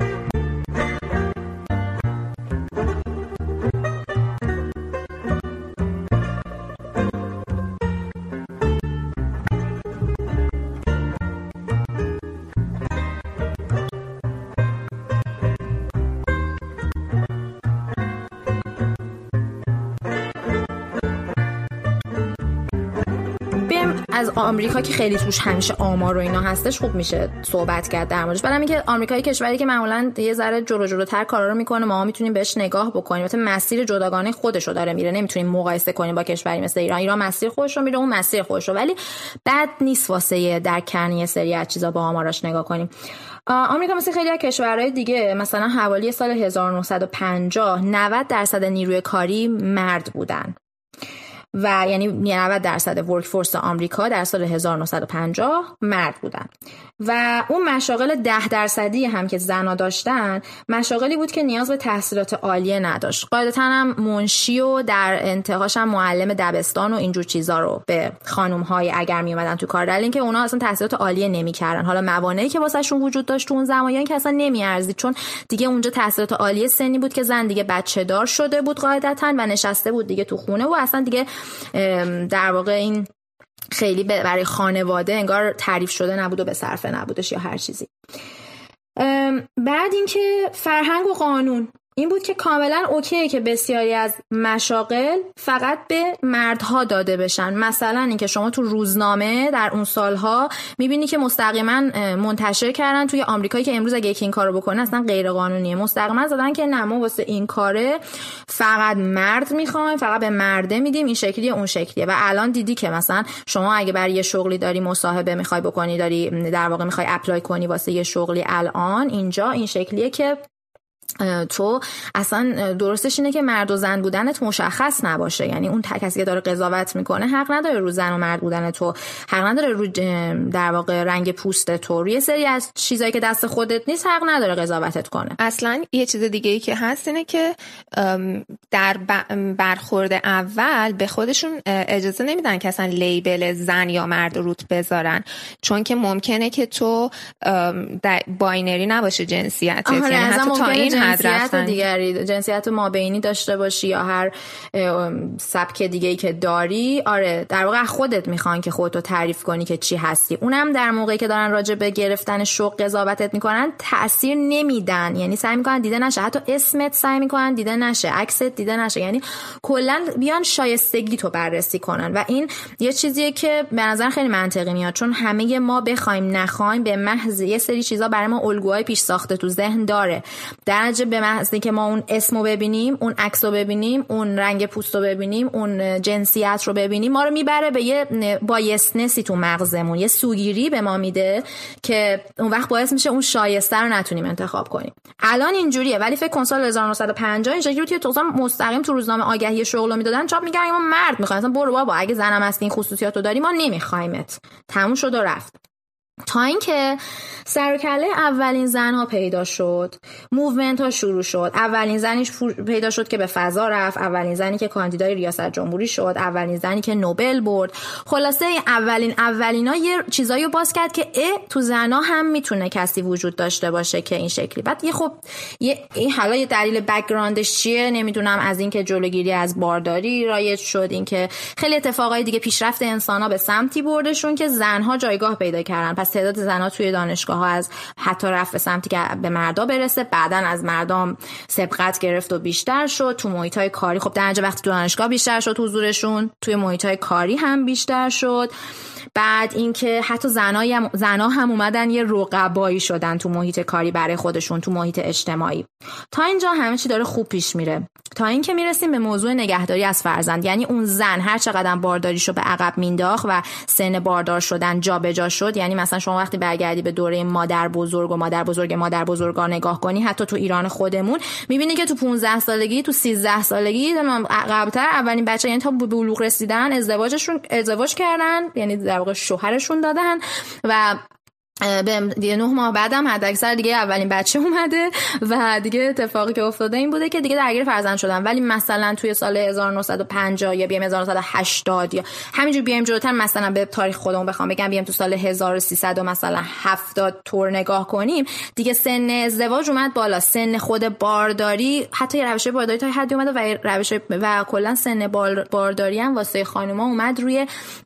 از آمریکا که خیلی توش همیشه آمار و اینا هستش خوب میشه صحبت کرد در موردش. بعدم اینکه آمریکایی کشوری که معمولا یه ذره جلوتر کارا رو میکنه، ما میتونیم بهش نگاه بکنیم. البته مسیر جداگانه خودشو داره میره، نمیتونیم مقایسه کنیم با کشوری مثل ایران. ایران مسیر خودش رو میره، اون مسیر خودش رو، ولی بد نیست واسه درک کردن یه سری از چیزا با آماراش نگاه کنیم. آمریکا مثل خیلی از کشورهای دیگه مثلا حوالی سال 1950 90% نیروی کاری مرد بودن و یعنی 90% ورک فورس آمریکا در سال 1950 مرد بودن و اون مشاغل 10% هم که زنا داشتن مشاغلی بود که نیاز به تحصیلات عالیه نداشت. قاعدتاً هم منشی و در انتهاش هم معلم دبستان و اینجور چیزا رو به خانم‌های اگر می اومدن تو کار، در این که اونا اصلا تحصیلات عالیه نمی‌کردن. حالا موانعی که واسهشون وجود داشت تو اون زمانی که اصلا نمی‌ارزید، چون دیگه اونجا تحصیلات عالیه سنی بود که زن دیگه بچه‌دار شده بود قاعدتاً و نشسته بود دیگه تو خونه و اصلا دیگه در واقع این خیلی برای خانواده انگار تعریف شده نبود و به صرفه نبودش یا هر چیزی. بعد اینکه فرهنگ و قانون این بود که کاملا اوکیه که بسیاری از مشاغل فقط به مردها داده بشن. مثلا اینکه شما تو روزنامه در اون سالها میبینی که مستقیما منتشر کردن توی آمریکایی که امروز اگه این کارو بکنه اصلا غیر قانونیه، مستقیما زدن که نه ما واسه این کاره فقط مرد میخوایم، فقط به مرده میدیم، این شکلیه اون شکلیه. و الان دیدی که مثلا شما اگه برای یه شغلی داری مصاحبه میخوای بکنی، داری در واقع میخوای اپلای کنی واسه یه شغلی، الان اینجا این شکلیه که تو اصلا درستش اینه که مرد و زن بودنت مشخص نباشه. یعنی اون کسی که داره قضاوت میکنه حق نداره رو زن و مرد بودن تو، حق نداره رو در واقع رنگ پوست تو، روی سری از چیزایی که دست خودت نیست حق نداره قضاوتت کنه. اصلا یه چیز دیگه ای که هست اینه که در برخورد اول به خودشون اجازه نمیدن که اصلا لیبل زن یا مرد روت بذارن، چون که ممکنه که تو باینری نباشه جنسیتت، یعنی حتی تا این جنسیت دیگری، جنسیت مابینی داشته باشی یا هر سبک دیگه‌ای که داری. آره در واقع خودت میخوان که خودتو تعریف کنی که چی هستی. اونم در موقعی که دارن راجع به گرفتن شغل قضاوتت میکنن تأثیر نمیدن، یعنی سعی میکنن دیده نشه، حتی اسمت سعی میکنن دیده نشه، عکست دیده نشه، یعنی کلا بیان شایستگی تو بررسی کنن. و این یه چیزیه که به نظر خیلی منطقی میاد، چون همه ما بخوایم نخوایم به محض یه سری چیزا برای ما الگوهای پیش ساخته تو ذهن داره. درجه به محض اینکه ما اون اسمو ببینیم، اون عکسو ببینیم، اون رنگ پوستو ببینیم، اون جنسیت رو ببینیم، ما رو میبره به یه بایسنسی تو مغزمون، یه سوگیری به ما میده که اون وقت باعث میشه اون شایسته رو نتونیم انتخاب کنیم. الان اینجوریه، ولی فکر کن سال 1950 این شکلی بود که تو مستقیم تو روزنامه آگهی شغل میدادن، چاپ می‌کردن ما مرد می‌خوایم، اصلا برو بابا اگه زنم هستی این خصوصیاتو داری ما نمی‌خوایمت، تموم شد و رفت. تا اینکه سر و کله اولین زنها پیدا شد، موومنت ها شروع شد. اولین زنیش پیدا شد که به فضا رفت، اولین زنی که کاندیدای ریاست جمهوری شد، اولین زنی که نوبل برد. خلاصه اولینا یه چیزایی رو باز کرد که تو زنا هم میتونه کسی وجود داشته باشه که این شکلی. بعد این حالا یه دلیل بک‌گراندش چیه نمیدونم، از اینکه جلوگیری از بارداری رایج شد، اینکه خیلی اتفاقای دیگه پیشرفت انسان‌ها به سمتی بردشون که زنها جایگاه پیدا کردن. پس تعداد زنها توی دانشگاه‌ها از حتی رفت به سمتی که به مردا برسه، بعدن از مردم سبقت گرفت و بیشتر شد. تو محیط‌های کاری خب در اینجا وقتی تو دانشگاه بیشتر شد حضورشون، توی محیط‌های کاری هم بیشتر شد. بعد اینکه حتی زنا هم اومدن یه رقبایی شدن تو محیط کاری برای خودشون، تو محیط اجتماعی. تا اینجا همه چی داره خوب پیش میره، تا اینکه میرسیم به موضوع نگهداری از فرزند. یعنی اون زن هر چقدر بارداریشو به عقب مینداخت و سن باردار شدن جابجا شد. یعنی مثلا شما وقتی برگردی به دوره مادر بزرگ و مادر بزرگا نگاه کنی، حتی تو ایران خودمون میبینی که تو 15 سالگی، تو 13 سالگی قبلتر اولین بچه، یعنی تا بلوغ رسیدن ازدواج کردن، یعنی در واقع شوهرشون دادن و دیگه 9 ماه بعدم حداکثر دیگه اولین بچه اومده و دیگه اتفاقی که افتاده این بوده که دیگه درگیر فرزند شدن. ولی مثلا توی سال 1950 یا بیایم 1980 یا همینجور بیایم جلوتر، مثلا به تاریخ خودمون بخوام بگم بیایم تو سال 1300 و مثلا 70 طور نگاه کنیم، دیگه سن ازدواج اومد بالا، سن خود بارداری، حتی یه روش بارداری تا حدی اومده و روش و کلا سن بارداری هم واسه خانوما اومد روی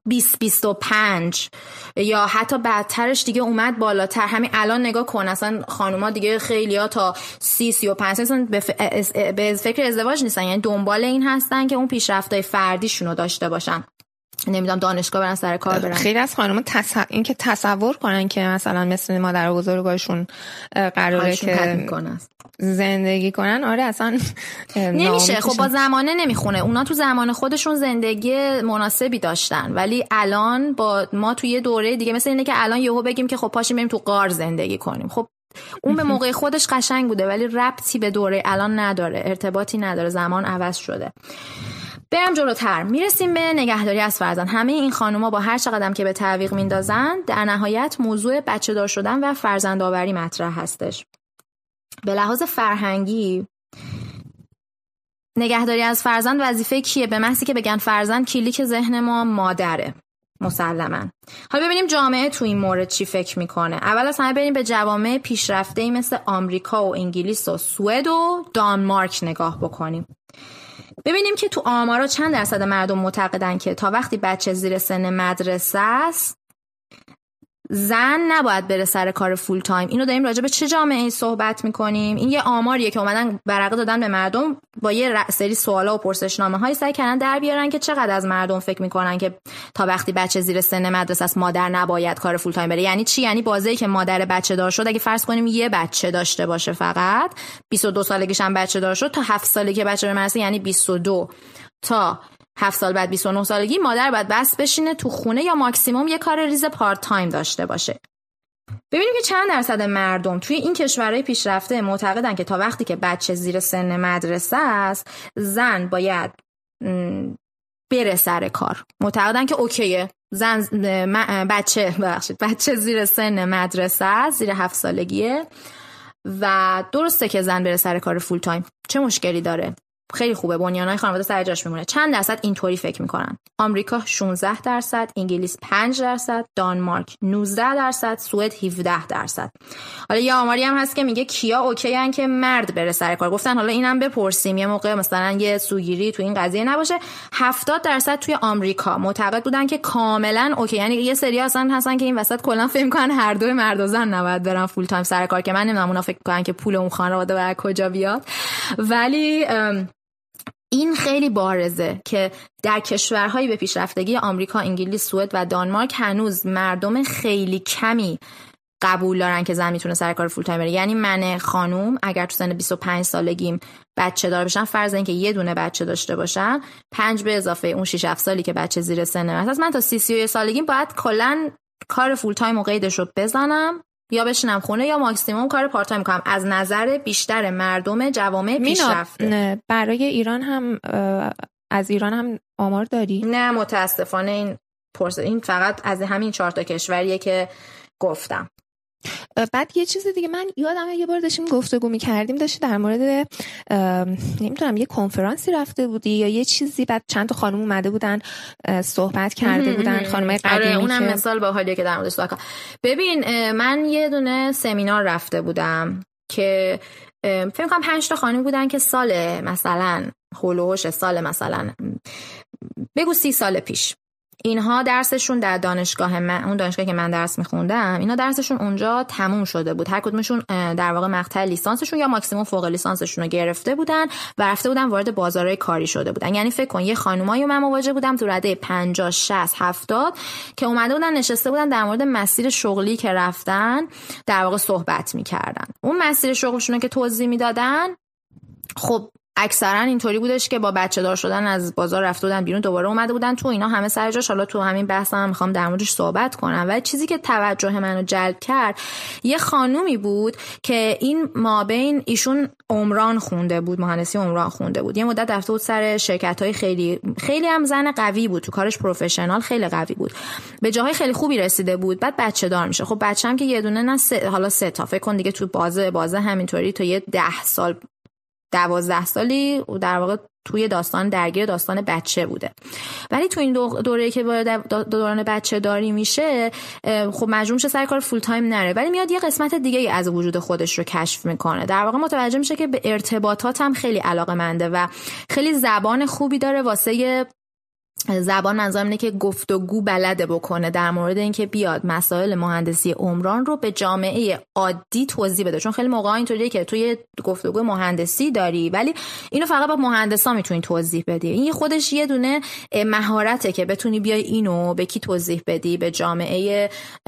20-25 یا حتی بعدترش دیگه اومد بالاتر. همین الان نگاه کن، اصلا خانوما دیگه خیلی‌ها تا 30-35 سال به فکر ازدواج نیستن، یعنی دنبال این هستن که اون پیشرفت‌های فردیشون رو داشته باشن، نمیدونم دانشگاه برن، سر کار برن. خیلی از خانوما این که تصور کنن که مثلا مثل مادر بزرگاشون قراره که زندگی کنن، آره اصلا نمیشه. خب با زمانه نمیخونه. اونا تو زمان خودشون زندگی مناسبی داشتن، ولی الان با ما توی یه دوره دیگه مثل اینه که الان یهو بگیم که خب پاشیم بریم تو غار زندگی کنیم. خب اون به موقع خودش قشنگ بوده ولی ربطی به دوره الان نداره، ارتباطی نداره، زمان عوض شده. برم جلوتر، میرسیم به نگهداری از فرزند. همه این خانوما با هر چقدرم که به تعویق میندازن، در نهایت موضوع بچه دار شدن و فرزندآوری مطرح هستش. به لحاظ فرهنگی نگهداری از فرزند وظیفه کیه؟ به محضی که بگن فرزند، کلیک ذهن ما مادره مسلماً. حالا ببینیم جامعه تو این مورد چی فکر میکنه. اول از همه بریم به جوامع پیشرفته‌ای مثل آمریکا و انگلیس و سوئد و دانمارک نگاه بکنیم. ببینیم که تو آمارا چند درصد مردم معتقدن که تا وقتی بچه زیر سن مدرسه است زن نباید بره سر کار فول تایم. اینو داریم راجع به چه جامعه‌ای صحبت می‌کنیم؟ این یه آماریه که اومدن برقه دادن به مردم با یه سری سوالا و پرسشنامه‌های، سعی کردن در بیارن که چقدر از مردم فکر می‌کنن که تا وقتی بچه زیر سن مدرسه است مادر نباید کار فول تایم بره. یعنی چی؟ یعنی بازی که مادر بچه دار شد، اگه فرض کنیم یه بچه داشته باشه، فقط 22 سالگیش هم بچه دار شد، تا 7 سالگی که بچه برسه، یعنی 22 تا 7 سال بعد 29 سالگی مادر باید بس بشینه تو خونه یا ماکسیموم یه کار ریز پارت تایم داشته باشه. ببینیم که چند درصد مردم توی این کشورهای پیشرفته معتقدن که تا وقتی که بچه زیر سن مدرسه است زن باید بره سر کار. معتقدن که اوکیه، بچه زیر سن مدرسه است، زیر 7 سالگیه و درسته که زن بره سر کار فول تایم، چه مشکلی داره؟ خیلی خوبه، بنیانهای خانواده سر جاش میمونه. چند درصد اینطوری فکر میکنن؟ آمریکا 16%، انگلیس 5%، دانمارک 19%، سوئد 17%. حالا یه آماری هم هست که میگه کیا اوکی ان که مرد بره سر کار. گفتن حالا اینم بپرسیم یه موقع مثلا یه سوگیری تو این قضیه نباشه. 70% توی آمریکا معتقد بودن که کاملا اوکی. یعنی یه سری اصلا هستن که این وسط کلا فکر میکنن هر دو مرد و زن نباید برن فول تایم سر کار، که من نمیدونم اونا فکر میکنن که پول اون خانواده از کجا بیاد. ولی این خیلی بارزه که در کشورهای به پیشرفتگی آمریکا، انگلیس، سوئد و دانمارک هنوز مردم خیلی کمی قبول دارن که زن میتونه سر کار فول تایم بره. یعنی من خانوم اگر تو سن 25 سالگیم بچه دار بشم، فرض این که یه دونه بچه داشته باشم، 5 به اضافه اون 6-7 سالی که بچه زیر سن من تا 30 سالگیم باید کلا کار فول تایم و قیدش رو بزنم یا بشینم خونه یا ماکسیموم کار پارت تایم کنم. از نظر بیشتر مردم جوامع پیشرفته. برای ایران هم از ایران هم آمار داری؟ نه متاسفانه این فقط از همین 4 تا کشوریه که گفتم. بعد یه چیز دیگه من یادم یه بار داشتیم گفتگو می‌کردیم، داشتی در مورد نمیدونم یه کنفرانسی رفته بودی یا یه چیزی، بعد چند تا خانم اومده بودن صحبت کرده بودن، خانمای قدیمی. آره اونم مثال باحالیه که در موردش صحبت. ببین من یه دونه سمینار رفته بودم که فکر کنم 5 تا خانم بودن که سال مثلا هولوش سال مثلا بگو 30 سال پیش اینها درسشون در دانشگاه من، اون دانشگاهی که من درس میخوندم، اینا درسشون اونجا تموم شده بود. هر کدومشون در واقع مقطع لیسانسشون یا ماکسیموم فوق لیسانسشون رو گرفته بودن و رفته بودن وارد بازارهای کاری شده بودن. یعنی فکر کن یه خانومایی من مواجه بودم تو رده 50 60 70 که اومده بودن نشسته بودن در مورد مسیر شغلی که رفتن در واقع صحبت میکردن. اون مسیر شغلشون رو که توضیح میدادن، خب اکثرا اینطوری بودش که با بچه دار شدن از بازار رفته بودن بیرون، دوباره اومده بودن تو، اینا همه سر جاش. حالا تو همین بحث هم میخوام در موردش صحبت کنم. ولی چیزی که توجه منو جلب کرد یه خانومی بود که این مابین ایشون عمران خونده بود، مهندسی عمران خونده بود، یه مدت رفته بود سر شرکت‌های خیلی خیلی هم زن قوی بود، تو کارش پروفشنال خیلی قوی بود، به جاهای خیلی خوبی رسیده بود. بعد بچه دار میشه. خب بچه‌م که یه دونه نه حالا 3 تا فکر کن دیگه، تو بازه همینطوری تا یه 10 سال 12 سالی در واقع توی داستان درگیر داستان بچه بوده. ولی تو این دوره‌ای که دوران بچه داری میشه، خب مجبور میشه سر کار فول تایم نره، ولی میاد یه قسمت دیگه از وجود خودش رو کشف میکنه. در واقع متوجه میشه که به ارتباطات هم خیلی علاقه‌منده و خیلی زبان خوبی داره واسه زبان، منظورم اینه که گفتگو بلده بکنه در مورد اینکه بیاد مسائل مهندسی عمران رو به جامعه عادی توضیح بده. چون خیلی موقعا اینطوریه که توی گفتگو مهندسی داری ولی اینو فقط با مهندسا میتونی توضیح بدی. این خودش یه دونه مهارته که بتونی بیای اینو به کی توضیح بدی، به جامعه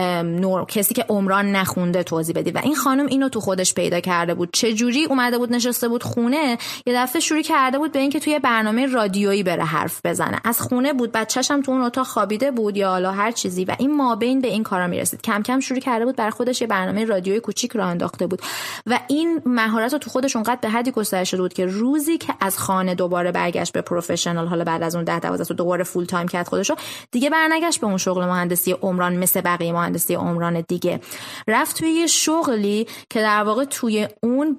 کسی که عمران نخونده توضیح بدی. و این خانم اینو تو خودش پیدا کرده بود. چه جوری اومده بود نشسته بود خونه، یه دفعه شروع کرده بود به اینکه توی برنامه رادیویی بره حرف بزنه. از خونه بود، بچه‌ش هم تو اون اتاق خوابیده بود یا حالا هر چیزی، و این مابین به این کارا میرسید. کم کم شروع کرده بود برای خودش یه برنامه رادیویی کوچیک راه انداخته بود و این مهارت رو تو خودش اونقدر به حدی گسترش داده بود که روزی که از خانه دوباره برگشت به پروفشنال، حالا بعد از اون 10 12 سال دوباره فول تایم کرد خودشو، دیگه برنگشت به اون شغل مهندسی عمران مثل بقیه مهندسی عمران دیگه. رفت توی یه شغلی که در واقع توی اون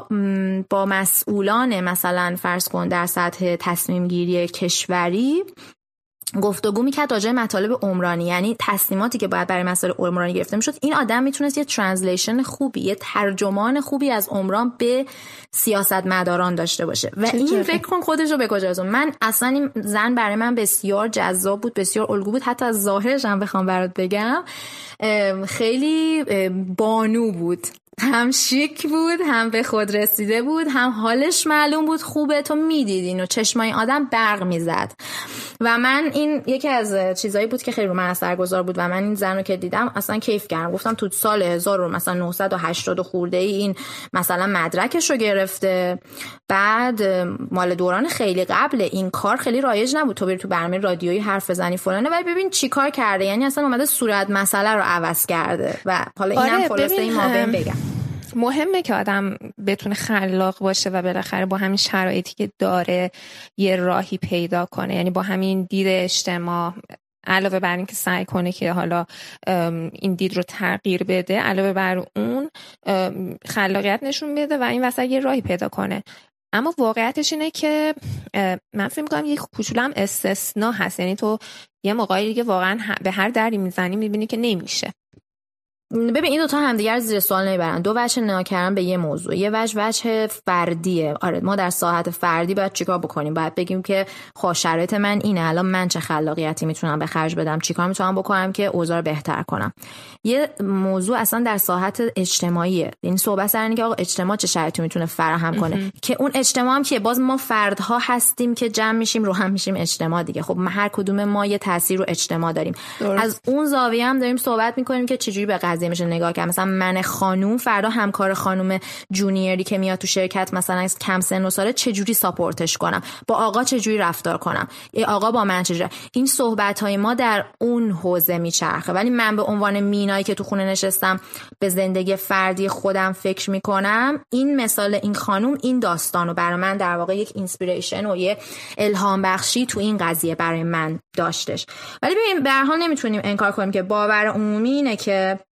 با مسئولان مثلا فرض کن در سطح تصمیم گیری کشوری گفتگو میکرد راجع به مطالب عمرانی، یعنی تصمیماتی که باید برای مسائل عمرانی گرفته میشد. این آدم میتونست یه ترنسلیشن خوبی، یه ترجمان خوبی از عمران به سیاستمداران داشته باشه و این فکر کن خودش رو به کجا رسون. من اصلا این زن برای من بسیار جذاب بود، بسیار الگو بود. حتی از ظاهرش هم بخوام برات بگم خیلی بانو بود، هم شیک بود، هم به خود رسیده بود، هم حالش معلوم بود خوبه. تو میدید اینو، چشمای آدم برق میزد. و من این یکی از چیزایی بود که خیلی رو من اثرگذار بود و من این زن رو که دیدم اصلا کیف کردم. گفتم تو سال 1980 خورده ای این مثلا مدرکش رو گرفته، بعد مال دوران خیلی قبل این کار خیلی رایج نبود تو بری تو برنامه رادیویی حرف بزنی فلانه، ولی ببین چی کار کرده. یعنی اصلا اومده صورت مسئله رو عوض کرده و حالا اینم خلاصه این مابین بگم. مهمه که آدم بتونه خلاق باشه و بالاخره با همین شرایطی که داره یه راهی پیدا کنه. یعنی با همین دید اجتماع، علاوه بر این که سعی کنه که حالا این دید رو تغییر بده، علاوه بر اون خلاقیت نشون بده و این وسط یه راهی پیدا کنه. اما واقعیتش اینه که من فکر می‌کنم یک کوچولو هم استثناء هست. یعنی تو یه موقعی دیگه واقعا به هر دری میزنی میبینی که نمیشه. ببین این دوتا همدیگر زیر سوال نمیبرن. دو وجه نگاه کردن به یه موضوع. یه وجه فردیه. آره ما در ساحت فردی باید چیکار بکنیم؟ باید بگیم که خب شرایط من اینه، الان من چه خلاقیتی میتونم به خرج بدم، چیکار میتونم بکنم که اوضاع رو بهتر کنم. یه موضوع اصلا در ساحت اجتماعیه. این صحبت سر اینه که آقا اجتماع چه شرایطی میتونه فراهم کنه که اون اجتماع هم که باز ما فردها هستیم که جمع میشیم رو هم میشیم اجتماع دیگه. خب هر کدوم ما یه تاثیر رو اجتماع داریم. از اون زاویه هم داریم صحبت میکنیم که چجوری به قضیه میشه نگاه کرد. مثلا من خانوم فردا همکار خانوم جونیوری که میاد تو شرکت مثلا از کم سن و ساله چجوری ساپورتش کنم، با آقا چجوری رفتار کنم، آقا با من چجوری. این صحبت های ما در اون حوزه میچرخه. ولی من به عنوان مینایی که تو خونه نشستم به زندگی فردی خودم فکر میکنم، این مثال این خانوم این داستانو برای من در واقع یک اینسپیریشن و یه الهام بخشی تو این قضیه برای من داشتش. ولی ببین به هر حال نمیتونیم انکار کنیم که باور عمومی اینه که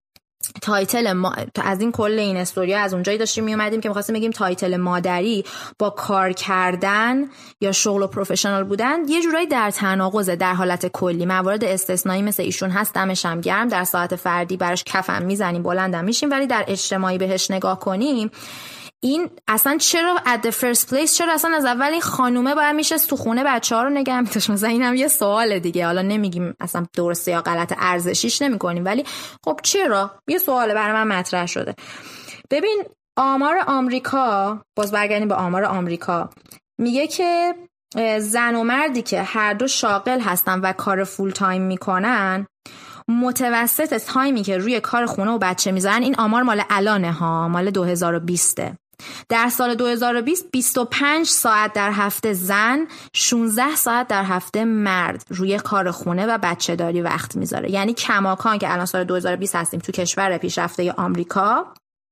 تایتل از این کل این استوریا از اونجایی داشتیم می اومدیم که می‌خواستیم بگیم تایتل مادری با کار کردن یا شغل و پروفشنال بودن یه جورایی در تناقضه. در حالت کلی موارد استثنایی مثل ایشون هست، دمش هم گرم، در ساعت فردی براش کفم میزنیم، بلندم میشیم، ولی در اجتماعی بهش نگاه کنیم این اصلا چرا at the first place، چرا اصلا از اول این خانومه باید میشه تو خونه بچه‌ها رو نگه می‌داشت؟ مثلا اینم یه سواله دیگه. حالا نمیگیم اصلا درسته یا غلط، ارزشیش نمی‌کنیم، ولی خب چرا؟ یه سواله برای من مطرح شده. ببین آمار آمریکا، باز برگردیم به آمار آمریکا، میگه که زن و مردی که هر دو شاغل هستن و کار فول تایم میکنن، متوسط تایمی که روی کار خونه و بچه میذارن، این آمار مال الانه ها، مال 2020، در سال 2020 25 ساعت در هفته زن، 16 ساعت در هفته مرد روی کار خونه و بچه داری وقت میذاره. یعنی کماکان که الان سال 2020 هستیم تو کشور پیشرفته آمریکا،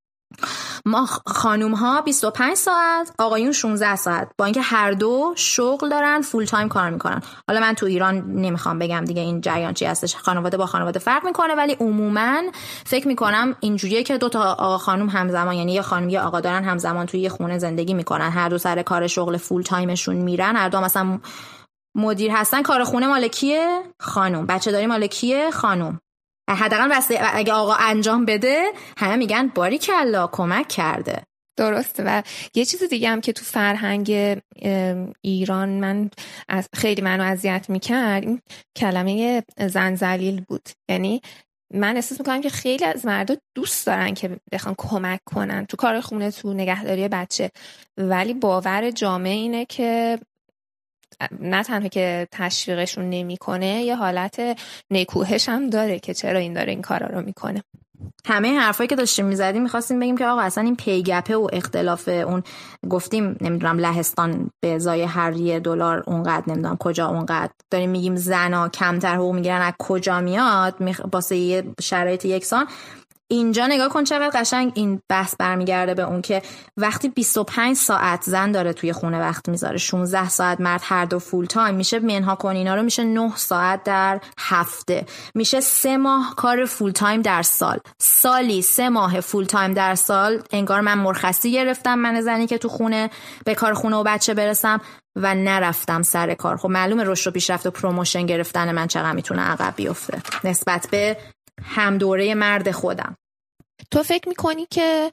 ما خانوم ها 25 ساعت، آقایون 16 ساعت، با اینکه هر دو شغل دارن، فول تایم کار میکنن. حالا من تو ایران نمیخوام بگم دیگه این جریان چی هستش، خانواده با خانواده فرق میکنه، ولی عموما فکر میکنم اینجوریه که دو تا آقا خانوم همزمان، یعنی یه خانم یه آقا دارن همزمان توی یه خونه زندگی میکنن، هر دو سر کار شغل فول تایمشون میرن، هر دو مثلا مدیر هستن، کار خونه مال کیه؟ خانوم. بچه داری مال کیه؟ خانوم. حداقل اگه آقا انجام بده همه میگن باریکلا کمک کرده. درسته. و یه چیز دیگه هم که تو فرهنگ ایران خیلی منو اذیت میکرد، این کلمه زن ذلیل بود. یعنی من احساس میکنم که خیلی از مردا دوست دارن که بخوان کمک کنن تو کار خونه، تو نگهداری بچه، ولی باور جامعه اینه که نه تنها که تشویقشون نمیکنه، یه حالت نیکوهش هم داره که چرا این داره این کارا رو میکنه. همه حرفایی که داشتیم میزدیم میخواستیم بگیم که آقا اصلا این پیگپه و اختلاف اون، گفتیم نمیدونم لهستان به ازای هر $1 اونقدر، نمیدونم کجا اونقدر، داریم میگیم زنا کمتر حقوق میگیرن، از کجا میاد؟ واسه یه شرایط یکسان. اینجا نگاه کن چقدر قشنگ این بحث برمیگرده به اون که وقتی 25 ساعت زن داره توی خونه وقت میذاره، 16 ساعت مرد، هر دو فول تایم، میشه منها کن اینا رو، میشه 9 ساعت در هفته، میشه 3 ماه کار فول تایم در سال. سالی 3 ماه فول تایم در سال، انگار من مرخصی گرفتم، من زنی که تو خونه به کار خونه و بچه برسم و نرفتم سر کار. خب معلومه رشد و پیشرفت و پروموشن گرفتن من چقدر میتونه عقب بیفته نسبت به هم دوره مرد خودم. تو فکر میکنی که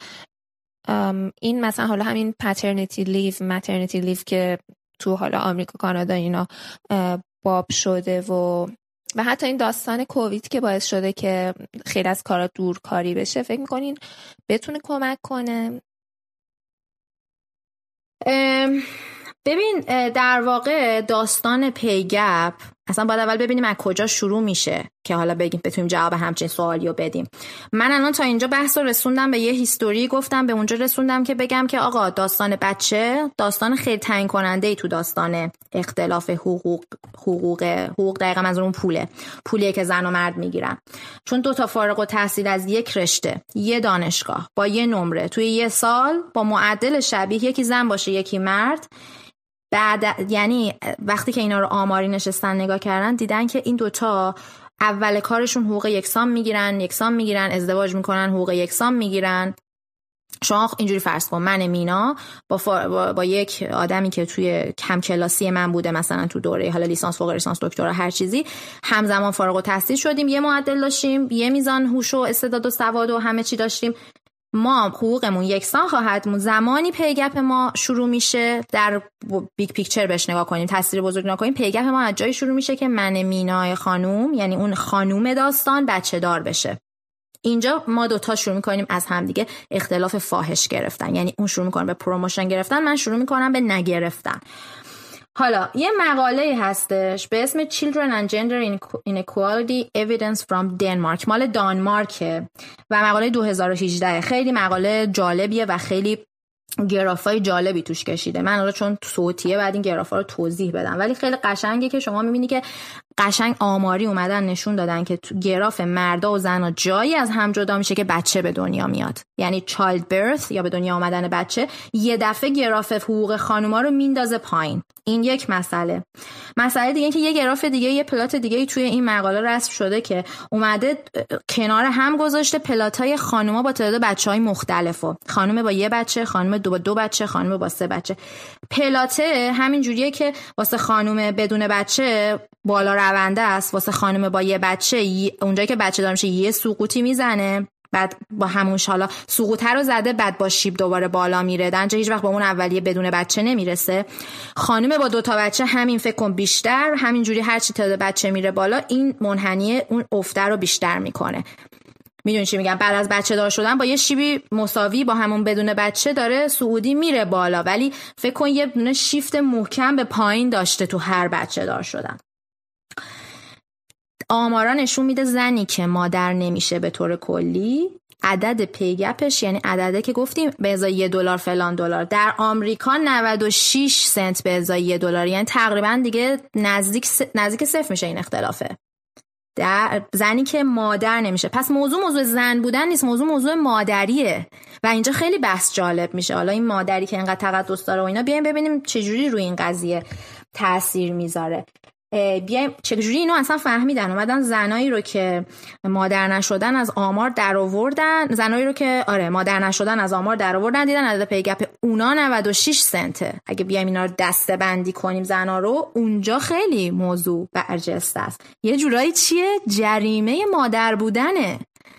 این مثلا حالا همین پترنیتی لیو، مترنیتی لیو که تو حالا آمریکا، کانادا اینا باب شده و حتی این داستان کووید که باعث شده که خیلی از کارا دورکاری بشه، فکر میکنین بتونه کمک کنه؟ ببین در واقع داستان پیگپ اصلا باید اول ببینیم از کجا شروع میشه که حالا بتونیم جواب همچین سوالی رو بدیم. من الان تا اینجا بحث رو رسوندم به یه هیستوری، گفتم به اونجا رسوندم که بگم که آقا داستان بچه داستان خیلی تعیین کننده‌ای تو داستان اختلاف حقوق دقیقاً منظورم پولیه که زن و مرد میگیرن، چون 2 تا فارغ التحصیل از یک رشته، یه دانشگاه با یه نمره توی یه سال با معدل شبیه، یکی زن باشه یکی مرد، بعد یعنی وقتی که اینا رو آماری نشستن نگاه کردن دیدن که این 2 تا اول کارشون حقوق یکسان میگیرن، ازدواج میکنن، حقوق یکسان میگیرن. شما اینجوری فرض کن من مینا با یک آدمی که توی کم کلاسی من بوده، مثلا تو دوره حالا لیسانس، فوق لیسانس، دکترا، هر چیزی، همزمان فارغ التحصیل شدیم، یه معدل داشتیم، یه میزان هوش و استعداد و سواد و همه چی داشتیم، ما حقوقمون یکسان خواهد بود. زمانی پیگپ ما شروع میشه، در بیگ پیکچر بهش نگاه کنیم، تصویر بزرگ نگاه کنیم، پیگپ ما از جایی شروع میشه که من مینای خانوم، یعنی اون خانوم داستان، بچه دار بشه. اینجا ما 2 تا شروع میکنیم از همدیگه اختلاف فاحش گرفتن، یعنی اون شروع میکنه به پروموشن گرفتن، من شروع میکنم به نگرفتن. حالا یه مقاله هستش به اسم Children and Gender Inequality Evidence from Denmark، مال دانمارکه و مقاله 2018. خیلی مقاله جالبیه و خیلی گرافای جالبی توش کشیده. من حالا چون صوتیه بعد این گرافا رو توضیح بدم، ولی خیلی قشنگه که شما میبینی که قشنگ آماری اومدن نشون دادن که تو گراف مردا و زنا جایی از هم جدا میشه که بچه به دنیا میاد. یعنی چایلد برث یا به دنیا آمدن بچه یه دفعه گراف حقوق خانوما رو میندازه پایین. این یک مسئله. مسئله دیگه این که یه گراف دیگه، یه پلات دیگه توی این مقاله رسم شده که اومده کنار هم گذاشته پلاتای خانوما با تعداد بچهای مختلفو. خانم با یه بچه، خانم با 2 بچه، خانم با 3 بچه. پلاته همین جوریه که واسه خانم بدون بچه بالا رونده است، واسه خانم با یه بچه اونجایی که بچه دار میشه یه سقوطی میزنه، بعد با همونش حالا سقوطه رو زده، بعد با شیب دوباره بالا میره، درنجا هیچ وقت با اون اولیه بدون بچه نمیرسه. خانم با 2 بچه همین فکر کن بیشتر، همینجوری هر چی تعداد بچه میره بالا این منحنی اون افته رو بیشتر میکنه. میدونی چی میگم؟ بعد از بچه دار شدن با یه شیبی مساوی با همون بدون بچه داره صعودی میره بالا، ولی فکر کن یه دونه شیفت محکم به پایین داشته تو هر بچه دار شدن. آمارا نشون میده زنی که مادر نمیشه به طور کلی عدد پیگپش، یعنی عدده که گفتیم به ازای $1 فلان دلار، در آمریکا 96 سنت به ازای $1، یعنی تقریبا دیگه نزدیک صفر میشه این اختلافه. در زنی که مادر نمیشه. پس موضوع زن بودن نیست، موضوع مادریه و اینجا خیلی بحث جالب میشه. حالا این مادری که اینقدر تقدس داره و اینا، بیایم ببینیم چجوری روی این قضیه تأثیر میذاره. بیایم چجوری اینو اصلا فهمیدن. اومدن زنایی رو که مادر نشدن از آمار در آوردن، زنایی رو که مادر نشدن از آمار در آوردن، دیدن عدد پیگپ اونا 96 سنته. اگه بیایم اینا رو دسته بندی کنیم زنا رو، اونجا خیلی موضوع برجسته است. یه جورایی چیه؟ جریمه مادر بودنه.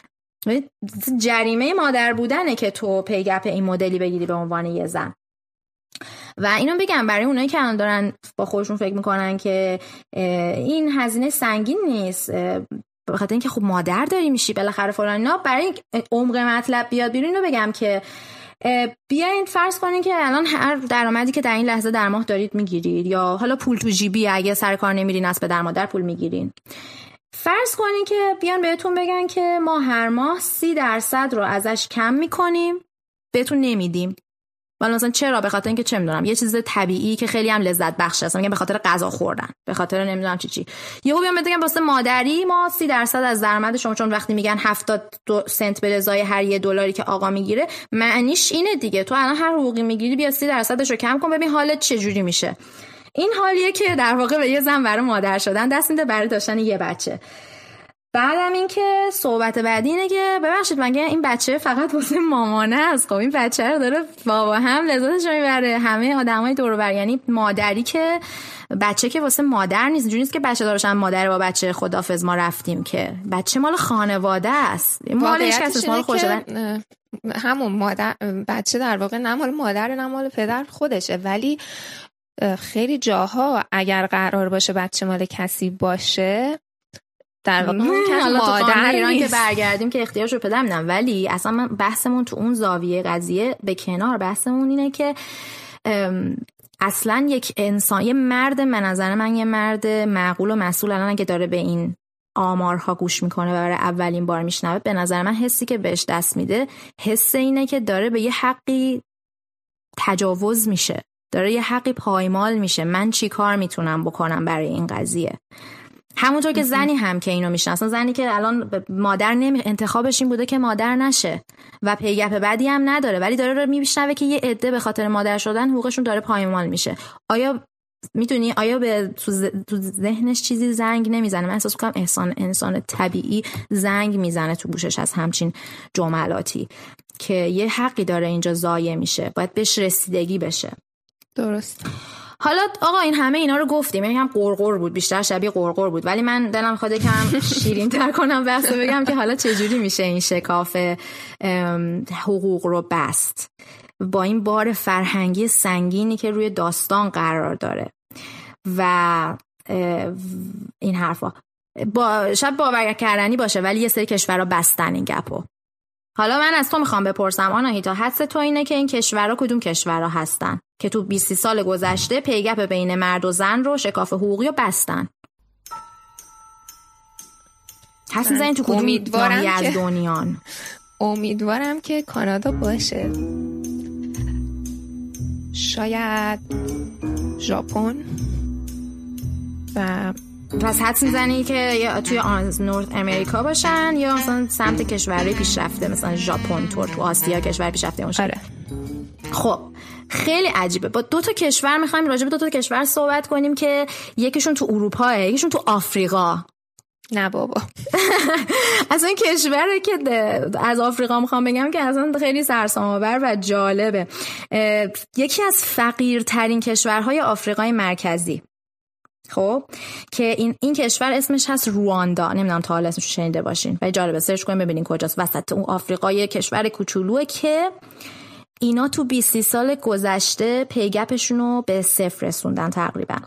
جریمه مادر بودنه که تو پیگپ این مدلی بگیری به عنوان یه زن. و اینو بگم برای اونایی که الان دارن با خودشون فکر میکنن که این هزینه سنگین نیست، به خاطر اینکه خب مادر داری میشی بالاخره فلان اینا، برای عمق مطلب بیاد بیرون، اینو بگم که بیاین فرض کنین که الان هر درآمدی که در این لحظه در ماه دارید میگیرید، یا حالا پول تو جیبی اگه سر کار نمیرین از پدر مادر پول میگیرین، فرض کنین که بیان بهتون بگن که ما هر ماه 30% رو ازش کم میکنیم بهتون نمیدیم. ولی مثلا چرا؟ به خاطر اینکه چه میدونم یه چیز طبیعی که خیلی هم لذت بخش است، میگم به خاطر غذا خوردن، به خاطر نمیدونم چی یهو بیان بگن واسه مادری ما 30% از درآمد شما، چون وقتی میگن 72 سنت به ازای هر $1 که آقا میگیره، معنیش اینه دیگه تو الان هر حقوقی میگیری بیا 30% رو کم کن ببین حالت چجوری میشه. این حالیه که در واقع به یه زن برای مادر شدن دست میده برای داشتن یه بچه. بعدم این که صحبت بعدی اینه که ببخشید مگه این بچه فقط واسه مامانه است؟ خب این بچه رو داره بابا هم لذتش میبره، همه آدمای دور و بر. یعنی مادری که بچه که واسه مادر نیست، اینجوری نیست که بچه دارشن مادر با بچه خدافظ ما رفتیم، که بچه مال خانواده است، مال هیچ کس مال خودشه. همون مادر بچه در واقع نه مال مادر نه مال پدر خودشه، ولی خیلی جاها اگر قرار باشه بچه مال کسی باشه در واقع مادر ایران که برگردیم که اختیارش رو پدر میدن. ولی اصلا من بحثمون تو اون زاویه قضیه به کنار، بحثمون اینه که اصلا یک انسان، یه مرد، من نظر من یه مرد معقول و مسئول الان اگه داره به این آمارها گوش میکنه و برای اولین بار میشنوه، به نظر من حسی که بهش دست میده حس اینه که داره به یه حقی تجاوز میشه، داره یه حقی پایمال میشه. من چی کار میتونم بکنم برای این قضیه؟ همونطور که زنی هم که اینو میشن، اصلا زنی که الان مادر انتخابش این بوده که مادر نشه و پیگپ بعدی هم نداره، ولی داره میشنوه که یه عده به خاطر مادر شدن حقوقشون داره پایمال میشه. آیا میتونی، آیا به تو ذهنش چیزی زنگ نمیزنه؟ من احساس میکنم انسان طبیعی زنگ میزنه تو گوشش از همچین جملاتی که یه حقی داره اینجا ضایع میشه، باید بهش رسیدگی بشه. درست. حالا آقا این همه اینا رو گفتیم، یعنی هم قرقر بود، بیشتر شبیه قرقر بود، ولی من دلم می‌خواد یکم شیرین تر کنم بحث و بگم که حالا چجوری میشه این شکاف حقوق رو بست با این بار فرهنگی سنگینی که روی داستان قرار داره و این حرفا. شاید باور کردنی باشه ولی یه سری کشورها بستن این گپو. حالا من از تو میخوام بپرسم آناهیتا، حدس تو اینه که این کشورها کدوم کشورها هستن که تو 20 سال گذشته پیگپ بین مرد و زن رو، شکاف حقوقی رو بستن؟ حس میزنین تو کدوم ناحیه از دنیان؟ امیدوارم که کانادا باشه، شاید ژاپن و پس حدس میزنی که یا توی نورت امریکا باشن یا مثلا سمت کشورهای پیشرفته مثلا ژاپن، تو آسیا کشور پیشرفته باشن. خب خیلی عجیبه. با دو تا کشور میخوایم راجع به دو تا کشور صحبت کنیم که یکیشون تو اروپاه، یکیشون تو آفریقا. نه بابا. اصلا کشوره که از آفریقا میخوام بگم که اصلا خیلی سرسام‌آور و جالبه. یکی از فقیرترین کشورهای آفریقای مرکزی. خب که این کشور اسمش هست رواندا. نمیدونم تا حالا اسمش شنیده باشین، ولی جالبه سرچ کنین ببینین کجاست. وسط اون آفریقای کشور کوچولوئه که اینا تو 20 سال گذشته پیگپشون رو به صفر رسوندن تقریبا.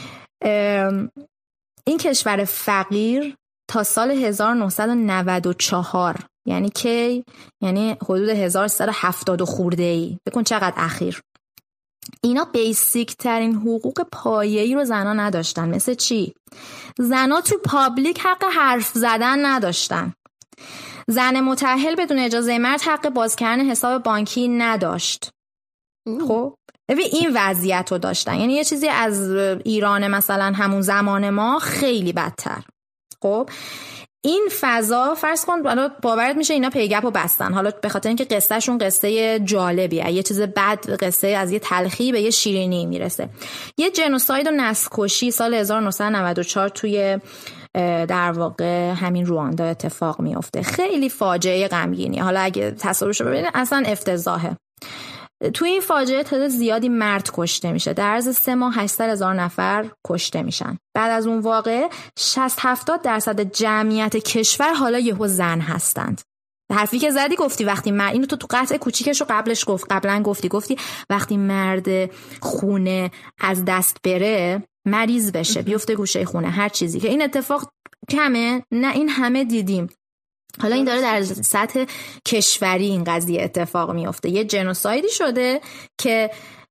این کشور فقیر تا سال 1994 یعنی کی؟ یعنی حدود 1370 خورده‌ای. بکن چقدر اخیر. اینا بیسیک ترین حقوق پایه‌ای رو زنا نداشتن. مثل چی؟ زنا تو پابلیک حق حرف زدن نداشتن. زن متأهل بدون اجازه مرد حق باز کردن حساب بانکی نداشت. خب ببین این وضعیت رو داشتن، یعنی یه چیزی از ایران مثلا همون زمان ما خیلی بدتر. خب این فضا فرض کن حالا باورت میشه اینا پیگپ رو بستن، حالا به خاطر اینکه قصه شون قصه جالبیه، یه چیز بد، قصه از یه تلخی به یه شیرینی میرسه. یه جنوساید و نسل‌کشی سال 1994 توی در واقع همین رواندا اتفاق میفته. خیلی فاجعه غمگینی. حالا اگه تصاویرشو ببینید اصلا افتضاحه. توی این فاجعه تعداد زیادی مرد کشته میشه. در عرض 3 ماه 800,000 نفر کشته میشن. بعد از اون واقعه 60-70% جمعیت کشور حالا یهو زن هستند. حرفی که زدی گفتی وقتی اینو تو قطع کوچیکش رو قبلا گفتی وقتی مرد خونه از دست بره، مریض بشه، بیفته گوشه خونه، هر چیزی که این اتفاق کمه، نه این همه دیدیم. حالا این داره در سطح کشوری این قضیه اتفاق میفته. یه جنوسایدی شده که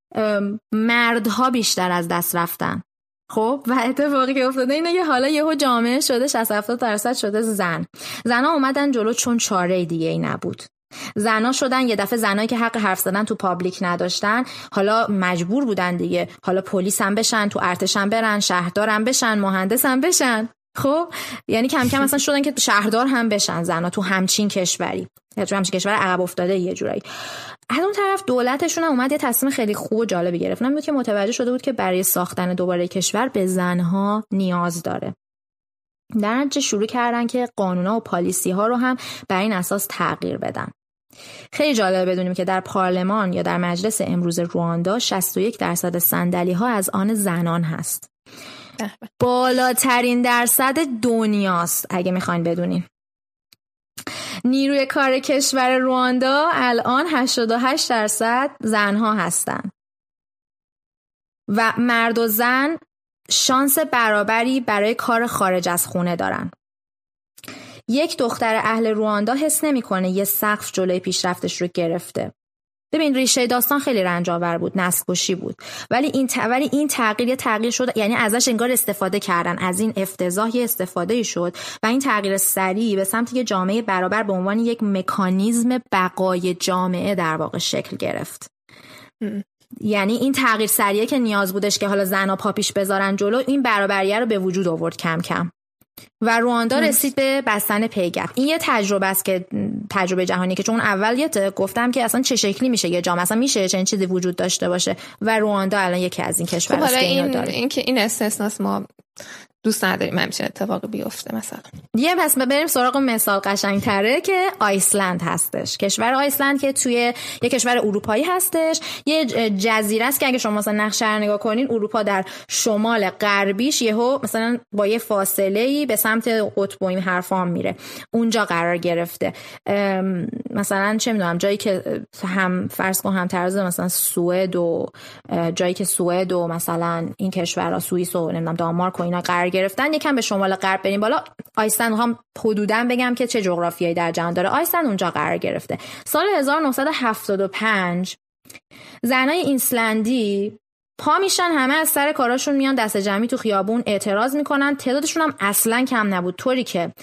مردها بیشتر از دست رفتن. خب و اتفاقی که افتاده اینه که حالا یهو جامعه شده 60-70% شده زنا اومدن جلو چون چاره دیگه ای نبود. زنا شدن یه دفعه زنایی که حق حرف زدن تو پابلیک نداشتن، حالا مجبور بودن دیگه، حالا پلیس هم بشن، تو ارتش هم برن، شهردار هم بشن، مهندس هم بشن. خب یعنی کم کم مثلا شدن که شهردار هم بشن زنا تو همچین کشوری، یا تو همچین کشور عقب افتاده یه جورایی. از اون طرف دولتشون هم اومد یه تصمیم خیلی خوب و جالبی گرفت. بود که متوجه شده بود که برای ساختن دوباره کشور به زنها نیاز داره. در نتیجه شروع کردن که قانونا و پالیسی ها رو هم بر این اساس تغییر بدن. خیلی جالبه بدونیم که در پارلمان یا در مجلس امروز رواندا 61% صندلی ها از آن زنان هست. بالاترین درصد دنیاست اگه میخواین بدونین. نیروی کار کشور رواندا الان 88% زنها هستن و مرد و زن شانس برابری برای کار خارج از خونه دارن. یک دختر اهل رواندا حس نمی‌کنه یه سقف جلوی پیشرفتش رو گرفته. ببین ریشه داستان خیلی رنج‌آور بود، نسل‌کشی بود، ولی این تغییر شد، یعنی ازش انگار استفاده کردن، از این افتضاح استفاده شد و این تغییر سریع به سمت یه جامعه برابر به عنوان یک مکانیزم بقای جامعه در واقع شکل گرفت. یعنی این تغییر سریعه که نیاز بودش که حالا زنا پا پیش بذارن جلو، این برابریه رو به وجود آورد کم کم و رواندا رسید به بستن پیگپ. این یه تجربه است که تجربه جهانی که چون اولیت گفتم که اصلا چه شکلی میشه یه جامعه، اصلا میشه چنین چیزی وجود داشته باشه و رواندا الان یکی از این کشورها است که اینو داره. این که این استثناست، ما دوست نداریم همچین اتفاقی بیفته. مثلا یه پس بریم سراغ مثال قشنگ‌تره که آیسلند هستش. کشور آیسلند که توی یه کشور اروپایی هستش، یه جزیره است که اگه شما مثلا نقشه رو نگاه کنین، اروپا در شمال غربیش یهو مثلا با یه فاصله‌ای به سمت قطب و این حرفام میره، اونجا قرار گرفته. مثلا چه میدونم جایی که هم فرض کن هم طرز مثلا سوئد و جایی که سوئد و مثلا این کشورها سوئیس و نمیدونم دانمارک و اینا قرار گرفتن، یکم به شمال غرب بریم بالا. آیسلند هم حدوداً بگم که چه جغرافیایی در جهان داره. آیسلند اونجا قرار گرفته. سال 1975 زنای ایسلندی پا میشن، همه از سر کاراشون میان دست جمعی تو خیابون اعتراض میکنن. تعدادشون هم اصلا کم نبود، طوری که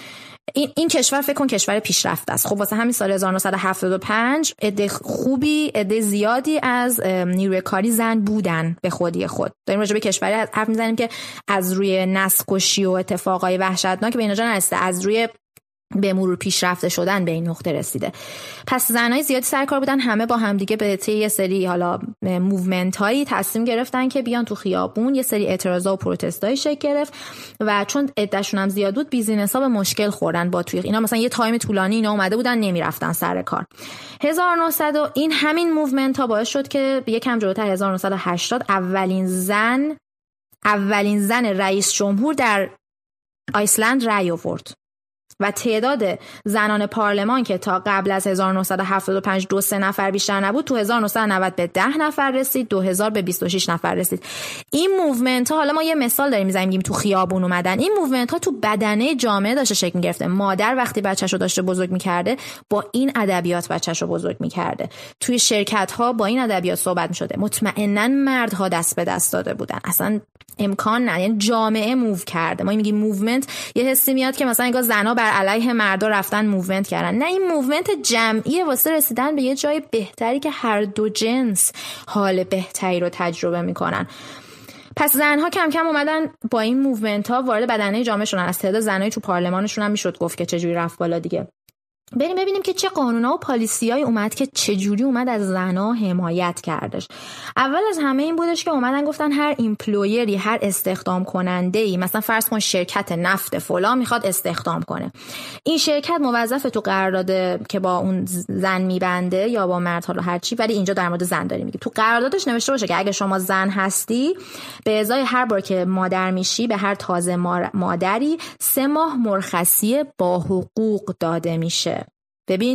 این کشور فکر کن کشور پیشرفته است. خب واسه همین سال 1975 عده زیادی از نیروی کاری زن بودن به خودی خود. داریم راجع به کشوری حرف میزنیم که از روی نسل‌کشی و اتفاقای وحشتناک به اینجا نرسیده، از روی به مرور پیشرفته شدن به این نقطه رسیده. پس زنای زیادی سر کار بودن، همه با همدیگه به طی یه سری حالا موومنت هایی تصمیم گرفتن که بیان تو خیابون. یه سری اعتراضا و پروتستای شکل گرفت و چون عدهشون هم زیاد بود بیزینس‌ها به مشکل خوردن با توی اینا. مثلا یه تایم طولانی اینا اومده بودن نمیرفتن سر کار. 1900 این همین موومنت ها باعث شد که یکم جلوتر 1980 اولین زن رئیس جمهور در آیسلند رأی آورد و تعداد زنان پارلمان که تا قبل از 1975 2-3 نفر بیشتر نبود، تو 1990 به 10 نفر رسید، 2000 به 26 نفر رسید. این موومنت ها، حالا ما یه مثال داریم میزنیم تو خیابون اومدن، این موومنت ها تو بدنه جامعه داشته شکل میگرفته. مادر وقتی بچه‌شو داشته بزرگ میکرده با این ادبیات بچه‌شو بزرگ میکرده، توی شرکت ها با این ادبیات صحبت میشده. مطمئنا مردها دست به دست داده بودن، اصلا امکان نه، یعنی جامعه موو کرده. ما میگیم موومنت، یه حسی میاد که مثلا انگار زنا بر علیه مردا رفتن موومنت کردن. نه، این موومنت جمعیه واسه رسیدن به یه جای بهتری که هر دو جنس حال بهتری رو تجربه میکنن. پس زنها کم کم اومدن با این موومنت ها وارد بدنه جامعه شدن. از تعداد زنای تو پارلمانشون هم میشد گفت که چجوری رفت بالا دیگه. بریم ببینیم که چه قانونا و پالیسیایی اومد که چجوری اومد از زنها حمایت کردش. اول از همه این بودش که اومدن گفتن هر ایمپلویری، هر استخدام کننده‌ای، مثلا فرض کن شرکت نفت فلان میخواد استخدام کنه، این شرکت موظفه تو قرارداد که با اون زن میبنده یا با مرد، حالا هر چی، ولی اینجا در مورد زن داریم میگیم، تو قراردادش نوشته باشه که اگه شما زن هستی به ازای هر بار که مادر میشی به هر تازه مادری 3 ماه مرخصی با حقوق داده میشه. ببین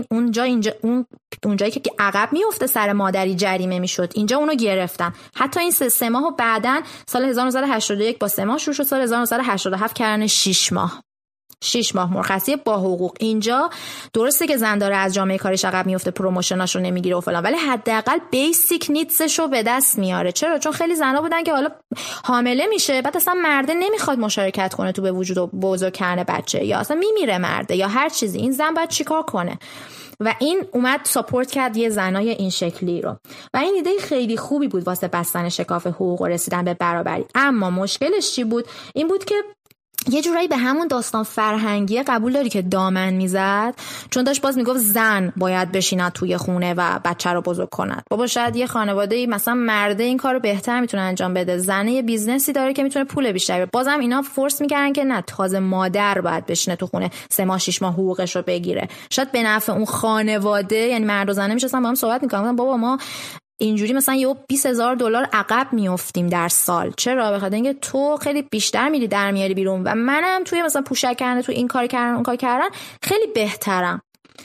اونجایی که عقب میفته سر مادری جریمه میشد، اینجا اونو گرفتن. حتی این 3 ماهو بعدن سال 1981 با 3 ماه شروع شد، سال 1987 کردن 6 ماه. 6 ماه مرخصی با حقوق. اینجا درسته که زن داره از جامعه کارش عقب میفته، پروموشناشو نمیگیره و فلان، ولی حداقل بیسیک نیدزشو به دست میاره. چرا؟ چون خیلی زنا بودن که حالا حامله میشه، بعد اصلا مرده نمیخواد مشارکت کنه تو به وجود و بزرگ کردن بچه، یا اصلا میمیره مرده یا هر چیزی، این زن باید چیکار کنه؟ و این اومد ساپورت کرد یه زنای این شکلی رو و این ایده خیلی خوبی بود واسه بستن شکاف حقوق و رسیدن به برابری. اما مشکلش چی بود؟ این بود که یه جورایی به همون داستان فرهنگی قبول داری که دامن میزد، چون داشت باز میگفت زن باید بشیند توی خونه و بچه رو بزرگ کند. بابا شاید یه خانواده‌ای مثلا مرده این کارو بهتر میتونه انجام بده، زنه یه بیزنسی داره که میتونه پول بیشتری بده. بازم اینا فورس میکردن که نه، تازه مادر باید بشینه تو خونه 3 ماه 6 ماه حقوقش رو بگیره. شاید به نفع اون خانواده، یعنی مرد و زنه میشستن با هم صحبت میکنن، بابا ما اینجوری مثلا یه $20,000 عقب میافتیم در سال. چرا؟ بخاطر اینکه تو خیلی بیشتر میری در میاری بیرون و منم توی مثلا پوشک کردن، تو این کار کردن اون کار کردن خیلی بهترم.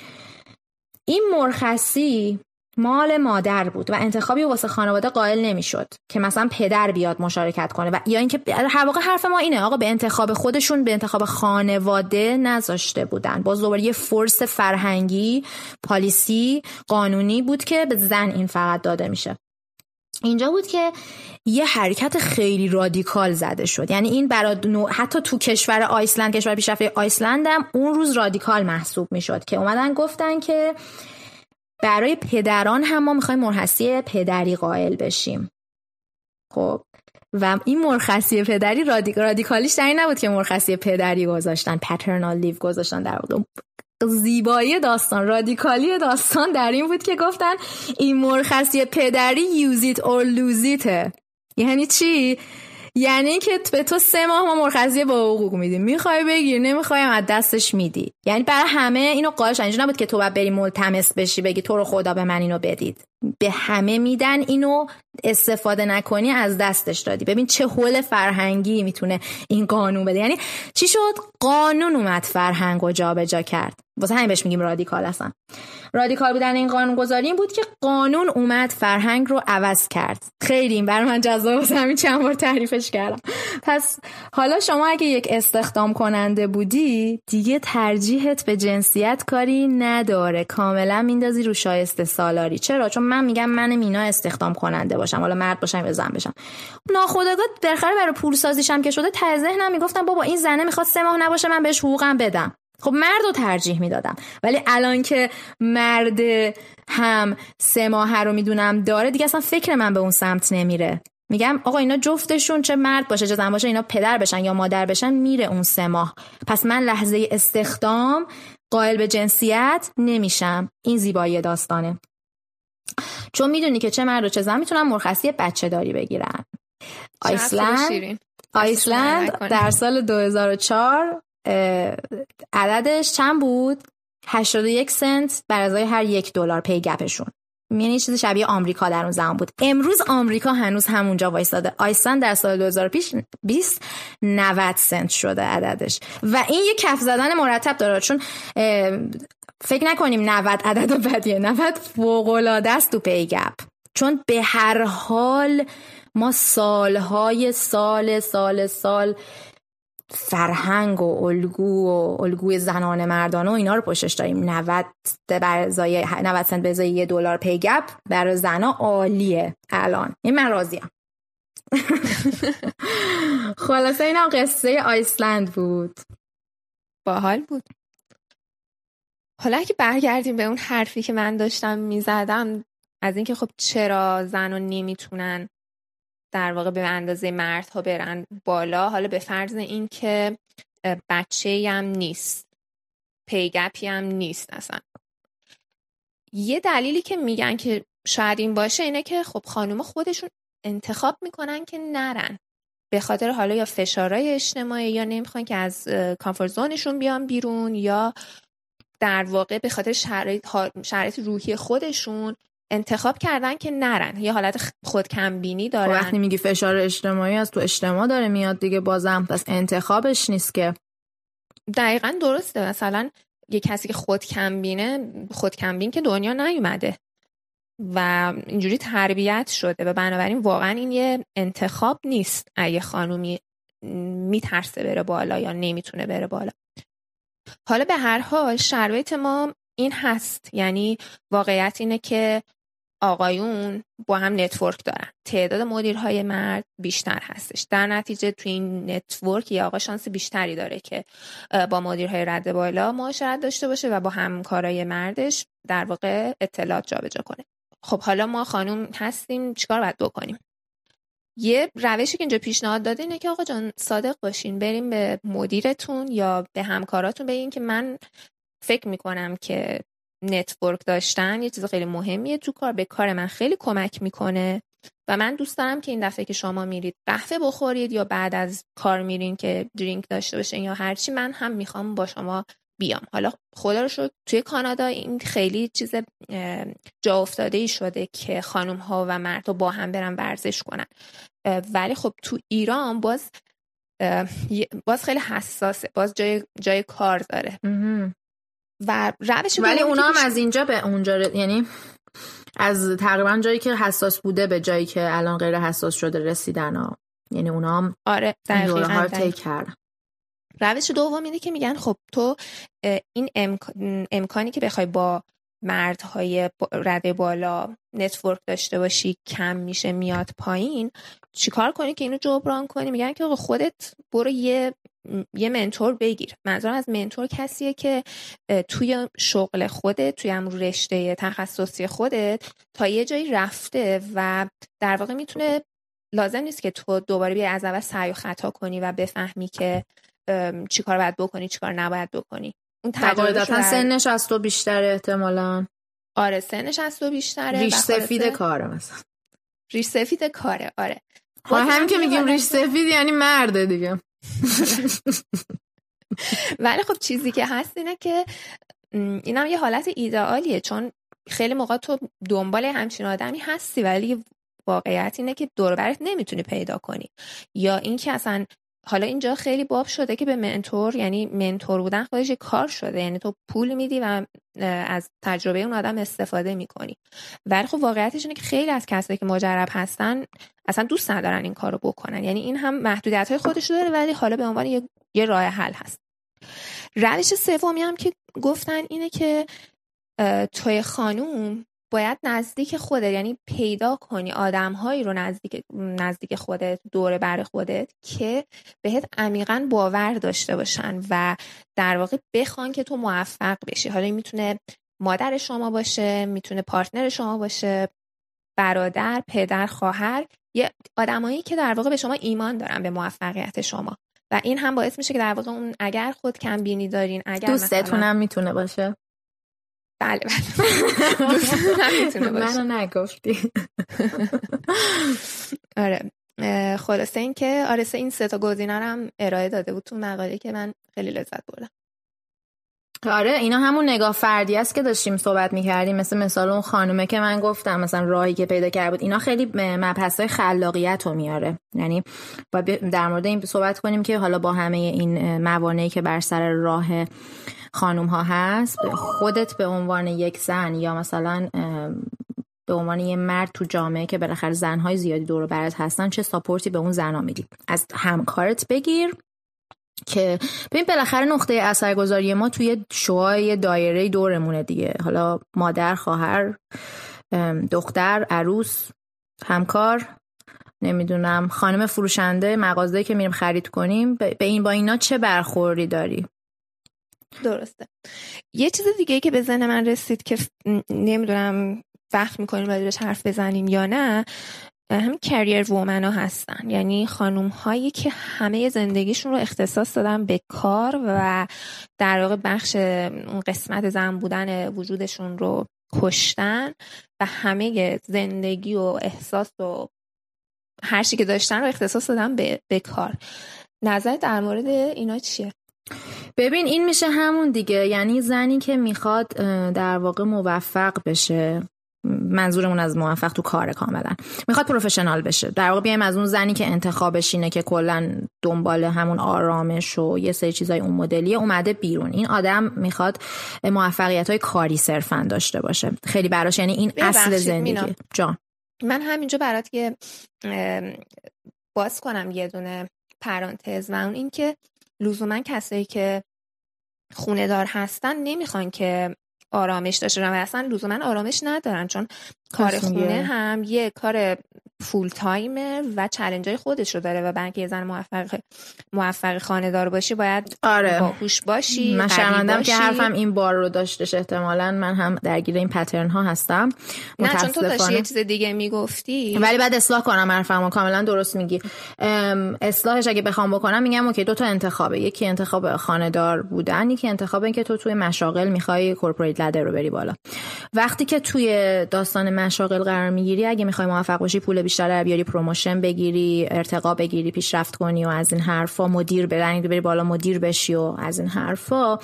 این مرخصی مال مادر بود و انتخابی واسه خانواده قائل نمیشد که مثلا پدر بیاد مشارکت کنه، و یا اینکه هر واقع حرف ما اینه آقا به انتخاب خودشون، به انتخاب خانواده نذاشته بودن. باز دوباره یه فورس فرهنگی، پالیسی، قانونی بود که به زن این فقط داده میشه. اینجا بود که یه حرکت خیلی رادیکال زده شد. یعنی این برای حتی تو کشور آیسلند، کشور پیشرفته آیسلند هم اون روز رادیکال محسوب میشد که اومدن گفتن که برای پدران هم ما میخوایم مرخصی پدری قائل بشیم. خب و این مرخصی پدری رادیکالیش در این نبود که مرخصی پدری گذاشتن، پترنال لیو گذاشتن. در واقع زیبایی داستان، رادیکالی داستان در این بود که گفتن این مرخصی پدری use it or lose it. یعنی چی؟ یعنی که به تو 3 ماه ما مرخصی با حقوق میدیم، میخوای بگیر، نمیخوایم از دستش میدی. یعنی برای همه اینو قائلش. اینجوری نبود که تو باید بری ملتمس بشی بگی تو رو خدا به من اینو بدید. به همه میدن، اینو استفاده نکنی از دستش دادی. ببین چه حول فرهنگی میتونه این قانون بده. یعنی چی شد؟ قانون اومد فرهنگو جابجا کرد. واسه همین بهش میگیم رادیکال. هستن رادیکال بودن این قانون گذاری این بود که قانون اومد فرهنگ رو عوض کرد. خیلی این برای من جذاب، واسه همین چند بار تعریفش کردم. پس حالا شما اگه یک استخدام کننده بودی، دیگه ترجیحت به جنسیت کاری نداره، کاملا میندازی رو شایسته سالاری. چرا؟ چون من میگم من مینا استخدام کننده باشم، حالا مرد باشم یا زن باشم، ناخودآگاه بالاخره برای پول سازیشم که شده ته ذهنم میگفتم بابا این زنه میخواد 3 ماه نباشه من بهش حقوقم بدم. خب مرد رو ترجیح میدادم. ولی الان که مرد هم 3 ماه رو میدونم داره دیگه اصلا فکر من به اون سمت نمیره. میگم آقا اینا جفتشون چه مرد باشه چه زن باشه اینا پدر بشن یا مادر بشن میره اون 3 ماه. پس من لحظه استخدام قائل به جنسیت نمیشم. این زیبایی داستانه. چون میدونی که چه مرد و چه زن میتونن مرخصی بچه داری بگیرن. آیسلند در سال 2004 عددش چند بود؟ 81 سنت بر ازای هر $1 پی گپشون. یعنی چیزی شبیه آمریکا در اون زمان بود. امروز آمریکا هنوز همونجا وایساده. آیسلند در سال 2020 90 سنت شده عددش و این یه کف زدن مرتب داره. چون فکر نکنیم 90 عدد بدیه، 90 فوق‌العاده است تو پی گپ. چون به هر حال ما سالهای سال فرهنگ و الگوی زنانه مردانه و اینا رو پشتش داریم. 90 سنت به ازای $1 پی گپ برای زنا عالیه الان. این من راضیم. خلاصه اینم قصه آیسلند بود. باحال بود. حالا اگه برگردیم به اون حرفی که من داشتم میزدم از اینکه خب چرا زن‌ها نمیتونن در واقع به اندازه مردها برن بالا، حالا به فرض این که بچه‌ای هم نیست، پیگپی هم نیست اصلا. یه دلیلی که میگن که شاید این باشه اینه که خب خانوما خودشون انتخاب میکنن که نرن، به خاطر حالا یا فشارهای اجتماعی یا نمیخوان که از کامفورت زونشون بیان بیرون، یا در واقع به خاطر شرایط روحی خودشون انتخاب کردن که نرن، یا حالت خودکمبینی دارن. وقتی میگی فشار اجتماعی از تو اجتماع داره میاد دیگه، بازم پس انتخابش نیست که. دقیقاً درسته. مثلا یه کسی که خودکمبین که دنیا نیومده و اینجوری تربیت شده و بنابراین واقعا این یه انتخاب نیست اگه خانومی میترسه بره بالا یا نمیتونه بره بالا. حالا به هر حال شرایط ما این هست، یعنی واقعیت اینه که آقایون با هم نتورک دارن، تعداد مدیرهای مرد بیشتر هستش، در نتیجه توی این نتورک یه آقا شانس بیشتری داره که با مدیرهای رد بالا معاشرت داشته باشه و با همکارای مردش در واقع اطلاعات جابجا کنه. خب حالا ما خانوم هستیم، چیکار باید بکنیم؟ یه روشی که اینجا پیشنهاد داده اینه که آقا جان صادق باشین، بریم به مدیرتون یا به همکاراتون بگین که من فکر میکنم که نتورک داشتن یه چیز خیلی مهمیه تو کار، به کار من خیلی کمک میکنه و من دوست دارم که این دفعه که شما میرید قهوه بخورید یا بعد از کار میرین که درینک داشته باشین یا هرچی، من هم میخوام با شما بیام. حالا خدا رو شکر توی کانادا این خیلی چیز جا افتاده‌ای شده که خانم ها و مرد ها با هم برن ورزش کنن، ولی خب تو ایران باز خیلی حساسه، باز جای کار داره و روش. ولی اونا هم از اینجا به اونجا، یعنی از تقریبا جایی که حساس بوده به جایی که الان غیر حساس شده رسیدن ها. یعنی اونا هم آره دقیقاً. روش دوم اینه که میگن خب تو این امکانی که بخوای با مردهای رده بالا نتورک داشته باشی کم میشه، میاد پایین، چیکار کنی که اینو جبران کنی؟ میگن که خودت برو یه منتور بگیر. منظورم از منتور کسیه که توی شغل خودت، توی هم رشته تخصصی خودت تا یه جایی رفته و در واقع میتونه، لازم نیست که تو دوباره بیای از اول سعی و خطا کنی و بفهمی که چی کار باید بکنی چی کار نباید بکنی. اون تقریبا سنش از تو بیشتره احتمالاً. آره سنش از تو بیشتره. ریش سفید کاره مثلا. ریش سفید کاره. آره هم که میگیم ریش سفید یعنی مرده دیگه. ولی خب چیزی که هست اینه که اینم یه حالت ایدئالیه، چون خیلی موقع تو دنبال همچین آدمی هستی ولی واقعیت اینه که دور و برت نمیتونی پیدا کنی، یا اینکه اصلا حالا اینجا خیلی باب شده که به منتور، یعنی منتور بودن خودش یه کار شده، یعنی تو پول میدی و از تجربه اون آدم استفاده میکنی. ولی خب واقعیتش اینه که خیلی از کسایی که مجرب هستن اصلا دوست ندارن این کارو بکنن، یعنی این هم محدودیت‌های خودش داره ولی حالا به عنوان یه راه حل هست. روش سومی هم که گفتن اینه که توی خانوم باید نزدیک خودت، یعنی پیدا کنی آدم‌هایی رو نزدیک خودت، دور بر خودت که بهت عمیقاً باور داشته باشن و در واقع بخوان که تو موفق بشی. حالا این میتونه مادر شما باشه، میتونه پارتنر شما باشه، برادر، پدر، خواهر، یه آدمایی که در واقع به شما ایمان دارن، به موفقیت شما. و این هم باعث میشه که در واقع اون اگر خود کم بینی دارین، اگر دوستتون هم میتونه باشه. بله دوستتون هم میتونه باشه. منو نگفتی. آره خلاصه این که آرسه این 3 گزینه رو هم ارائه داده بود تو مقاله که من خیلی لذت بردم. آره اینا همون نگاه فردی است که داشتیم صحبت می‌کردیم، مثال اون خانومه که من گفتم مثلا راهی که پیدا کرده بود. اینا خیلی مبحث‌های خلاقیت رو میاره، یعنی باید در مورد این صحبت کنیم که حالا با همه این موانعی که بر سر راه خانوم‌ها هست، خودت به عنوان یک زن یا مثلا به عنوان یه مرد تو جامعه که بالاخره زن‌های زیادی دور و برت هستن، چه ساپورتی به اون زنا میدی. از همکارت بگیر که ببین بالاخره نقطه اثرگذاری ما توی شوهای دایره دورمونه دیگه، حالا مادر، خواهر، دختر، عروس، همکار، نمیدونم خانم فروشنده مغازه‌ای که میریم خرید کنیم، با اینا چه برخوردی داری؟ درسته. یه چیز دیگه که به ذهن من رسید که نمیدونم وقت میکنیم راجعش حرف بزنیم یا نه، هم کریر وومن ها هستن، یعنی خانوم هایی که همه زندگیشون رو اختصاص دادن به کار و در واقع بخش اون قسمت زن بودن وجودشون رو کشتن و همه زندگی و احساس و هر چی که داشتن رو اختصاص دادن به کار. نظر در مورد اینا چیه؟ ببین این میشه همون دیگه، یعنی زنی که میخواد در واقع موفق بشه، منظورمون از موفق تو کار کاملا میخواد پروفشنال بشه، در واقع بیایم از اون زنی که انتخابش اینه که کلا دنبال همون آرامش و یه سری چیزای اون مدلیه اومده بیرون. این آدم میخواد موفقیت‌های کاری صرفاً داشته باشه، خیلی براش یعنی این اصل زندگی. جان من همینجا برات که باز کنم یه دونه پرانتز و اون این که لزوما کسایی که خونه دار هستن نمیخوان که آرامش داشته باشن و اصلا لزوما آرامش ندارن، چون کار خونه هم یه کار فول تایمه و چالنجای خودش رو داره و برای اینکه یه زن موفق خانه دار باشی باید باهوش باشی. من شرمندم که حرفم این بار رو داشتش، احتمالاً من هم درگیر این پترن ها هستم. نه چون تو داشتی یه چیز دیگه میگفتی، ولی بعد اصلاح کنم حرفمو. کاملا درست میگی. اصلاحش اگه بخوام بکنم میگم اوکی 2 انتخابه، یکی انتخاب خانه دار بودن، یکی انتخاب این که تو توی مشاغل میخوای کورپوریت لدر رو بری بالا. وقتی که توی داستان مشاغل قرار میگیری، اگه میخوای موفق باشی، پول بیشتر بیاری، پروموشن بگیری، ارتقا بگیری، پیشرفت کنی و از این حرفا، مدیر بری بالا مدیر بشی و از این حرفا،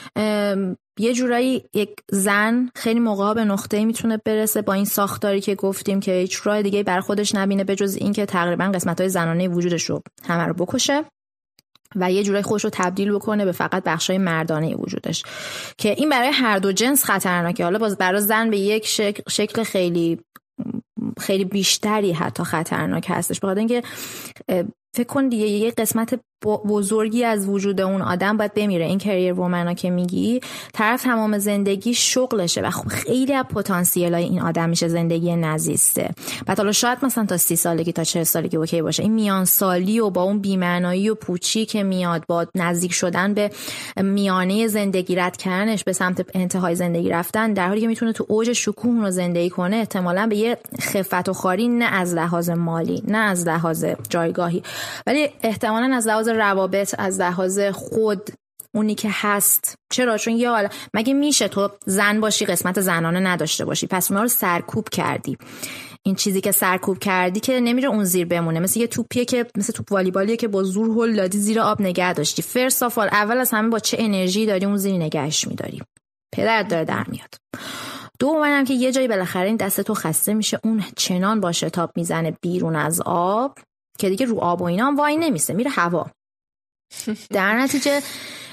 یه جورایی یک زن خیلی موقعا به نقطه‌ای میتونه برسه با این ساختاری که گفتیم که هیچ راه دیگه بر خودش نبینه به جز این که تقریبا قسمت‌های زنانه وجودش رو همه رو بکشه و یه جورایی خودش رو تبدیل بکنه به فقط بخشای مردانه وجودش، که این برای هر دو جنس خطرناکه. حالا باز برای زن به یک شکل خیلی بیشتری حتی خطرناک هستش، بخاطر اینکه فکر کن دیگه یه قسمت بزرگی از وجود اون آدم باید بمیره. این کریر وومنا که میگی، طرف تمام زندگی شغلشه و خب خیلی از پتانسیلای این آدم میشه زندگی نزیسته. بعد حالا شاید مثلا تا 30 سالگی تا 40 سالگی اوکی باشه، این میان سالی و با اون بی‌معنایی و پوچی که میاد با نزدیک شدن به میانه زندگی، رد کردنش به سمت انتهای زندگی رفتن، در حالی که میتونه تو اوج شکوه رو زندگی کنه، احتمالاً به یه خفت و خاری، نه از لحاظ مالی، نه از لحاظ جایگاهی، ولی احتمالاً از لحاظ روابط، از لحاظ خود اونی که هست. چرا؟ چون یه حالا مگه میشه تو زن باشی قسمت زنانه نداشته باشی؟ پس اونا رو سرکوب کردی. این چیزی که سرکوب کردی که نمیره اون زیر بمونه، مثل یه توپیه که مثل توپ والیبالیه که با زور هل دادی زیر آب نگه داشتی. فرست آف آل، اول از همه با چه انرژی داری اون زیر نگهش میداری؟ پدرت داره در میاد. دومم که یه جایی بالاخره این دست تو خسته میشه، اون چنان با شتاب میزنه بیرون از آب که دیگه رو آب و اینا هم وای نمیسه، میره هوا. در نتیجه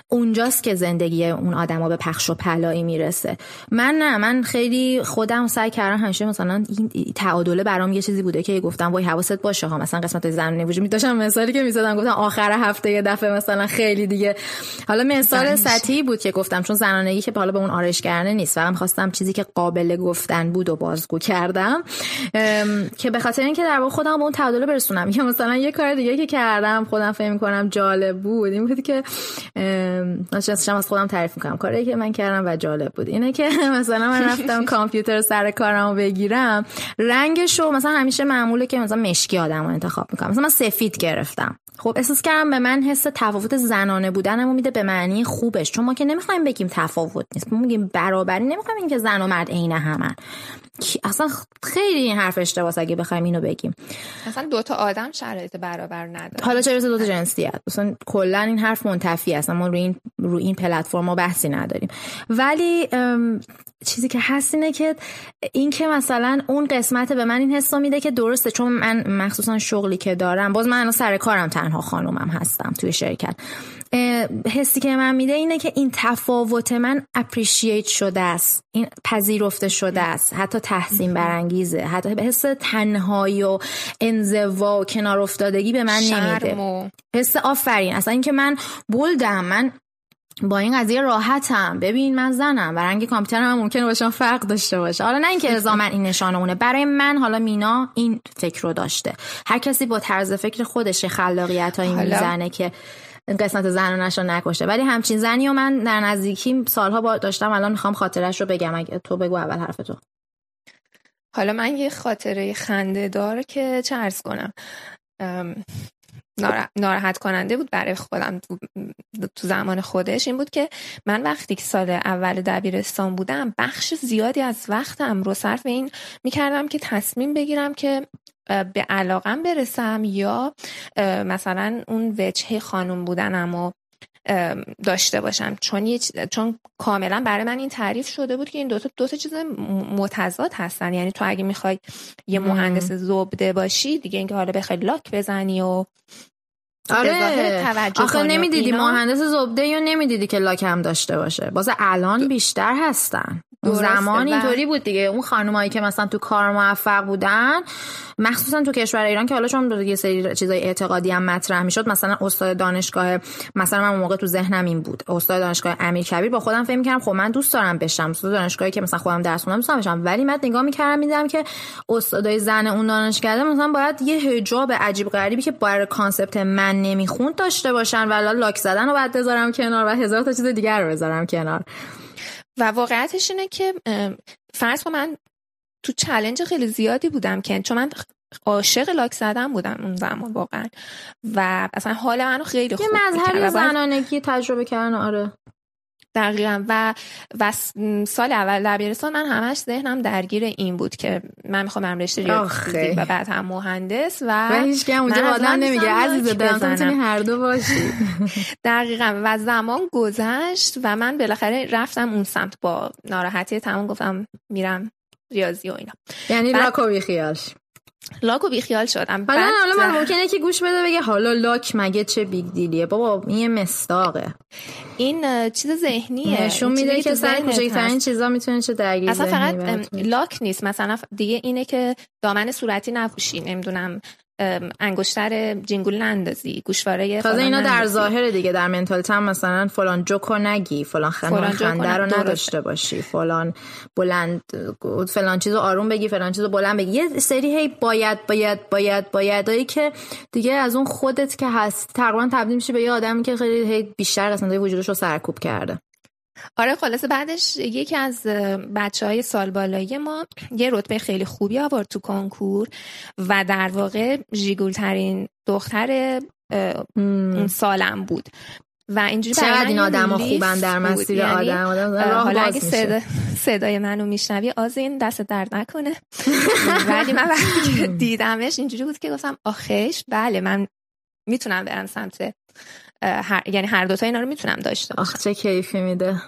اونجاست که زندگی اون آدما به پخش و پلایی میرسه. من خیلی خودم سعی کردم همیشه مثلا این تعادله برام یه چیزی بوده که گفتم وای حواست باشه ها، مثلا قسمت زنونه وجود داشتم مثالی که میزدم گفتم آخر هفته یه دفعه مثلا خیلی دیگه، حالا مثال سطحی بود که گفتم چون زنانگی که حالا به اون آرایشگرانه نیست، فقط می‌خواستم چیزی که قابل گفتن بود و بازگو کردم که به خاطر اینکه در واقع خودم به اون تعادل برسونم. یا مثلا یه کار دیگه که کردم خودم فکر می‌کنم جالب بود این بود که داشتم از خودم تعریف می‌کنم کاری که من کردم و جالب بود اینه که مثلا من رفتم کامپیوتر سر کارمو بگیرم، رنگشو مثلا همیشه معموله که مثلا مشکی آدمو انتخاب می‌کنم، مثلا من سفید گرفتم. خب احساس کردم به من حس تفاوت زنانه بودنمو میده به معنی خوبش، چون ما که نمیخوایم بگیم تفاوت نیست، ما میگیم برابری، نمیخوایم این که زن و مرد عین همن. اصلا خیلی این حرف اشتباهه اگه بخوایم اینو بگیم. اصلا دوتا آدم شرایط برابر نداره، حالا چه برسه دوتا جنسیت، اصلا کلا این حرف منتفی است، ما روی این پلتفرما بحثی نداریم. ولی چیزی که هست اینه که این که مثلا اون قسمت به من این حسو میده که درسته، چون من مخصوصا شغلی که دارم، باز من الان سر کارم تنها خانومم هستم توی شرکت، حسی که من میده اینه که این تفاوت من اپریشییت شده است، این پذیرفته شده است، حتی تحسین برانگیزه، حتی به حس تنهایی و انزوا و کنار افتادگی به من نمیده. حس آفرین، اصلا این که من بولدم، من با این قضیه راحتم، ببین من زنم و رنگ کامپیوترم هم ممکنه باشم فرق داشته باشه، حالا نه اینکه الزاما این نشانمونه، برای من حالا مینا این فکر رو داشته، هر کسی با طرز فکر خودش خلاقیتایی میزنه که قسمت زنانش رو نکشه، ولی همچین زنی و من در نزدیکی سالها داشتم، الان میخوام خاطرش رو بگم، اگه تو بگو اول حرف تو. حالا من یه خاطره خنده دار که چه عرض کنم، ناراحت کننده بود برای خودم تو زمان خودش، این بود که من وقتی که سال اول دبیرستان بودم بخش زیادی از وقتم رو صرف این میکردم که تصمیم بگیرم که به علاقم برسم یا مثلا اون وجهه خانم بودنم رو داشته باشم، چون کاملا برای من این تعریف شده بود که این دو تا چیز متضاد هستن. یعنی تو اگه میخوای یه مهندس زبده باشی دیگه، اینکه حالا بخوای لاک بزنی و آخه نمیدیدی مهندس زبده یا نمیدیدی که لاک هم داشته باشه، باز الان بیشتر هستن. اون زمان اینطوری بود دیگه، اون خانمایی که مثلا تو کار موفق بودن مخصوصا تو کشور ایران که حالا چون یه سری چیزای اعتقادی هم مطرح میشد، مثلا استاد دانشگاه، مثلا من اون موقع تو ذهنم این بود استاد دانشگاه امیرکبیر، با خودم فکر می‌کردم خب من دوست دارم بشم استاد دانشگاهی که مثلا خودم درس خوندم دوست دارم بشم، ولی من نگاه می‌کردم می‌دیدم که استادای زن اون دانشگاه مثلا باید یه حجاب عجیب غریبی که برای کانسپت من نمیخوند داشته باشن، ولی لاک زدن رو بعد بذارم کنار و هزار تا چیز دیگر رو بذارم کنار. و واقعیتش اینه که فرض کن من تو چالش خیلی زیادی بودم که چون من عاشق لاک زدن بودم اون زمان واقعا، و اصلا حال منو خیلی خوب می‌کرد. یه مظهر زنانگی تجربه کردن. آره دقیقاً. و سال اول دبیرستان من همش ذهنم درگیر این بود که من میخوام برم رشته ریاضی و بعد هم مهندس و هیچ که اونجا آدم نمیگه عزیز دلم تو میتونی هر دو باشی. دقیقاً. و زمان گذشت و من بالاخره رفتم اون سمت، با ناراحتی تمام گفتم میرم ریاضی و اینا، یعنی لاکو بیخیال شدم. حالا من ممکنه که گوش بده بگه حالا لاک مگه چه بیگ دیلیه، بابا این یه مستاقه، این چیز ذهنیه، نشون میده که سر کوچکترین چیزا میتونه چه درگیری اصلا فقط لاک نیست، مثلا دیگه اینه که دامن صورتی نپوشی، نمیدونم انگشتر جینگول نندازی، گوشواره تازه اینا در ظاهر دیگه، در منتالیته هم مثلا فلان جوکو نگی، فلان خنده رو نداشته باشی، فلان بلند، فلان چیزو آروم بگی، فلان چیزو بلند بگی، یه سری هی بایدایی که دیگه از اون خودت که هست تقریبا تبدیل میشه به یه آدمی که خیلی هی بیشتر قسمتای وجودش رو سرکوب کرده. آره خلاصه بعدش یکی از بچه‌های سال بالایی ما یه رتبه خیلی خوبی آورد تو کنکور و در واقع ژیگول‌ترین دختر اون سالم بود و اینجوری چقدر این آدم‌ها خوبن در مسیر آدم حالا اگه صدای منو میشنوی آزین دست درد نکنه. ولی من وقتی که دیدمش اینجوری بود که گفتم آخیش بله من میتونم برم سمت یعنی هر دوتا اینا رو میتونم داشته باشم. چه کیفی میده.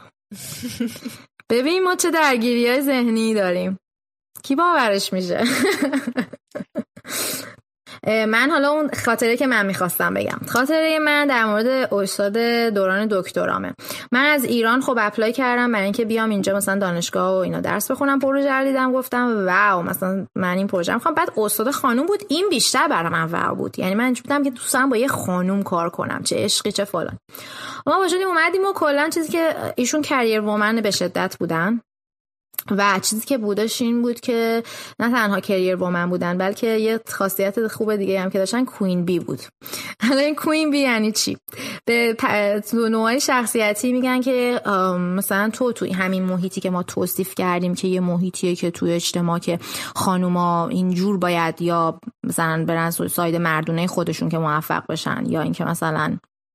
ببین ما چه درگیری‌های ذهنی داریم، کی باورش میشه. من حالا اون خاطره که من میخواستم بگم، خاطره من در مورد استاد دوران دکترامه. من از ایران خب اپلای کردم برای اینکه بیام اینجا مثلا دانشگاه و اینا درس بخونم. پروژه رو دیدم گفتم واو، مثلا من این پروژه میخوام. بعد استاد خانوم بود، این بیشتر برای من واو بود. یعنی من اینجوری بودم که دوست دارم با یه خانوم کار کنم، چه عشقی چه فلان. ما وجودی اومدیم و کلا چیزی که ایشون کریر وومن به شدت بودن و چیزی که بودش این بود که نه تنها کریر وومن بودن بلکه یه خاصیت خوب دیگه هم که داشتن، کوین بی بود. حالا این کوین بی یعنی چی؟ به نوعای شخصیتی میگن که مثلا تو همین محیطی که ما توصیف کردیم که یه محیطیه که توی اجتماع که خانوما اینجور باید یا مثلا برن ساید مردونه خودشون که موفق بشن، یا اینکه مثلا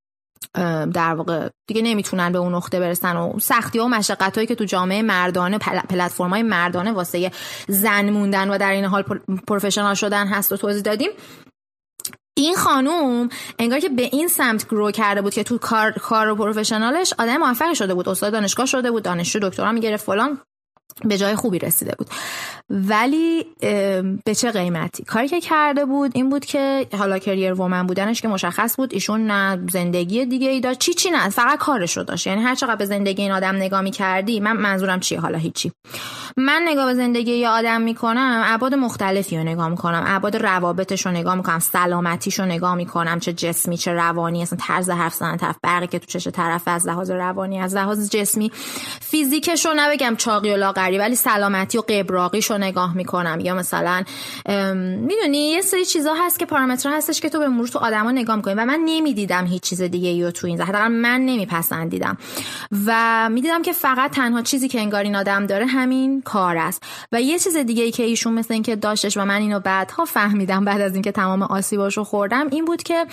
در واقع دیگه نمیتونن به اون نقطه برسن و سختی‌ها و مشقتایی که تو جامعه مردانه، پلتفرم‌های مردانه واسه زن موندن و در این حال پروفشنال شدن هست و توضیح دادیم. این خانوم انگار که به این سمت گرو کرده بود که تو کار و پروفشنالش آدم موفقی شده بود، استاد دانشگاه شده بود، دانشجو دکترا میگرفت فلان، به جای خوبی رسیده بود. ولی به چه قیمتی؟ کاری که کرده بود این بود که حالا کریر وومن بودنش که مشخص بود، ایشون نه زندگی دیگه ای داشت، چی نه، فقط کارش رو داشت. یعنی هر چقدر به زندگی این آدم نگاه می‌کردی، من منظورم چیه؟ حالا هیچی. من نگاه به زندگی یه آدم میکنم، ابعاد مختلفی رو نگاه میکنم، ابعاد روابطش رو نگاه میکنم، سلامتیش رو نگاه میکنم، چه جسمی چه روانی، اصلا طرز حرف زدن طرف، برقی که تو چش طرف، از لحاظ روانی، از لحاظ جسمی، فیزیکش رو نبگم چاقی و لاغری، ولی سلامتی و قبراقیش رو نگاه میکنم. یا مثلا میدونی یه سری چیزا هست که پارامترها هستش که تو به مرور تو آدما نگاه میکنی و من نمیدیدم هیچ چیز دیگه رو تو این حداقل من نمیپسندیدم و میدیدم که فقط تنها چیزی که انگار این آدم داره همین کار است. و یه چیز دیگه ای که ایشون مثل این که داشتش و من اینو بعدها فهمیدم بعد از اینکه تمام آسیباشو خوردم، این بود که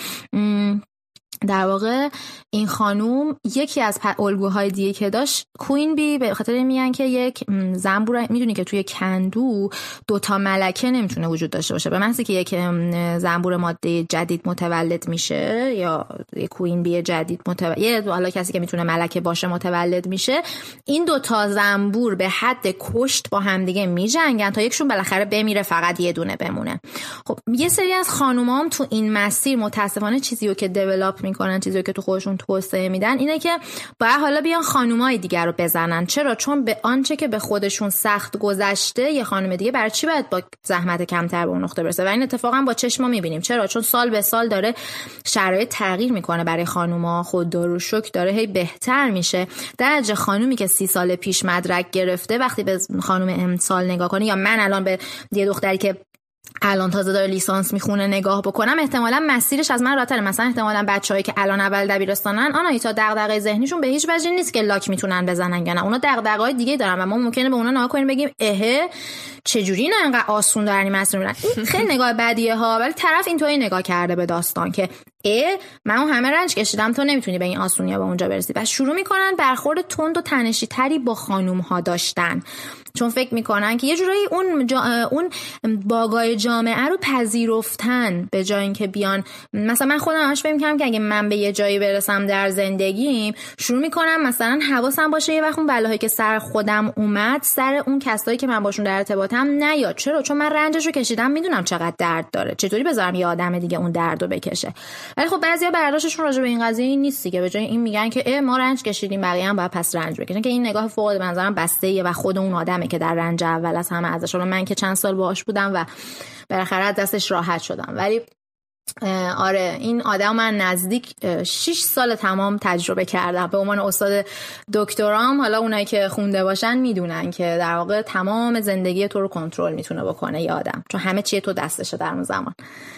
در واقع این خانوم یکی از الگوهای دیگه که داشت، کوین بی، به خاطر میگن که یک زنبور، میدونی که توی کندو دوتا ملکه نمیتونه وجود داشته باشه. به محضی که یک زنبور ماده جدید متولد میشه یا یک کوین بی جدید متولد، حالا کسی که میتونه ملکه باشه متولد میشه، این دوتا زنبور به حد کشت با همدیگه میجنگن تا یکشون بالاخره بمیره، فقط یه دونه بمونه. خب یه سری از خانومام تو این مسیر متاسفانه چیزیو که دیولاپ میکنن، چیزی که تو خودشون توسعه میدن، اینه که باید حالا بیان خانومای دیگر رو بزنن. چرا؟ چون به آنچه که به خودشون سخت گذشته یه خانم دیگه برای چی باید با زحمت کمتر به اون نقطه برسه؟ و این اتفاقا با چشم ما میبینیم. چرا؟ چون سال به سال داره شرایط تغییر میکنه برای خانوما، خوددار و شوک داره هی بهتر میشه. درجه خانومی که 30 سال پیش مدرک گرفته وقتی به خانم امسال نگاه کنه، یا من الان به یه دختری که الان تازه داره لیسانس میخونه نگاه بکنم، احتمالاً مسیرش از من راحت‌تره. مثلا احتمالاً بچه‌هایی که الان اول دبیرستانن، آنایتا دغدغه ذهنیشون به هیچ وجه نیست که لاک میتونن بزنن یا نه، اونا دغدغه‌های دیگه دارن و ما ممکنه به اونا نگاه کنیم بگیم اهه چجوری نه انقدر آسون دارن این مسیر میرن. این خیلی نگاه بدیه ها، ولی طرف اینطوری نگاه کرده به داستان که من اون همه رنج کشیدم، تو نمیتونی به این آسونیا به اونجا برسی. و شروع میکنن برخورد تند و تنشی تری با خانوم ها داشتن، چون فکر میکنن که یه جورایی اون باگای جامعه رو پذیرفتن به جای اینکه بیان. مثلا من خودم همش فکر میکنم که اگه من به یه جایی برسم در زندگیم، شروع میکنم مثلا حواسم باشه یه وقت اون بلاهایی که سر خودم اومد سر اون کسایی که من باشون در ارتباطم نیاد. چرا؟ چون من رنجش رو کشیدم، میدونم چقدر درد داره، چطوری بذارم یه آدم دیگه اون دردو بکشه. ولی خب بعضیا برداشتشون راجع به این قضیه این نیست دیگه، به جای این میگن که ما رنج کشیدیم بقیه هم باید پس رنج بکشن، که این نگاه فوق العاده به نظرم بسته‌ایه و خود اون آدمه که در رنج اول از همه ازش. من که چند سال باهاش بودم و بالاخره دستش راحت شدم، ولی آره این آدم من نزدیک 6 سال تمام تجربه کردم به عنوان استاد دکترام. حالا اونایی که خونده باشن میدونن که در واقع تمام زندگی تو رو کنترل میتونه بکنه یه آدم، چون همه چیه تو دستشه در اون زمان.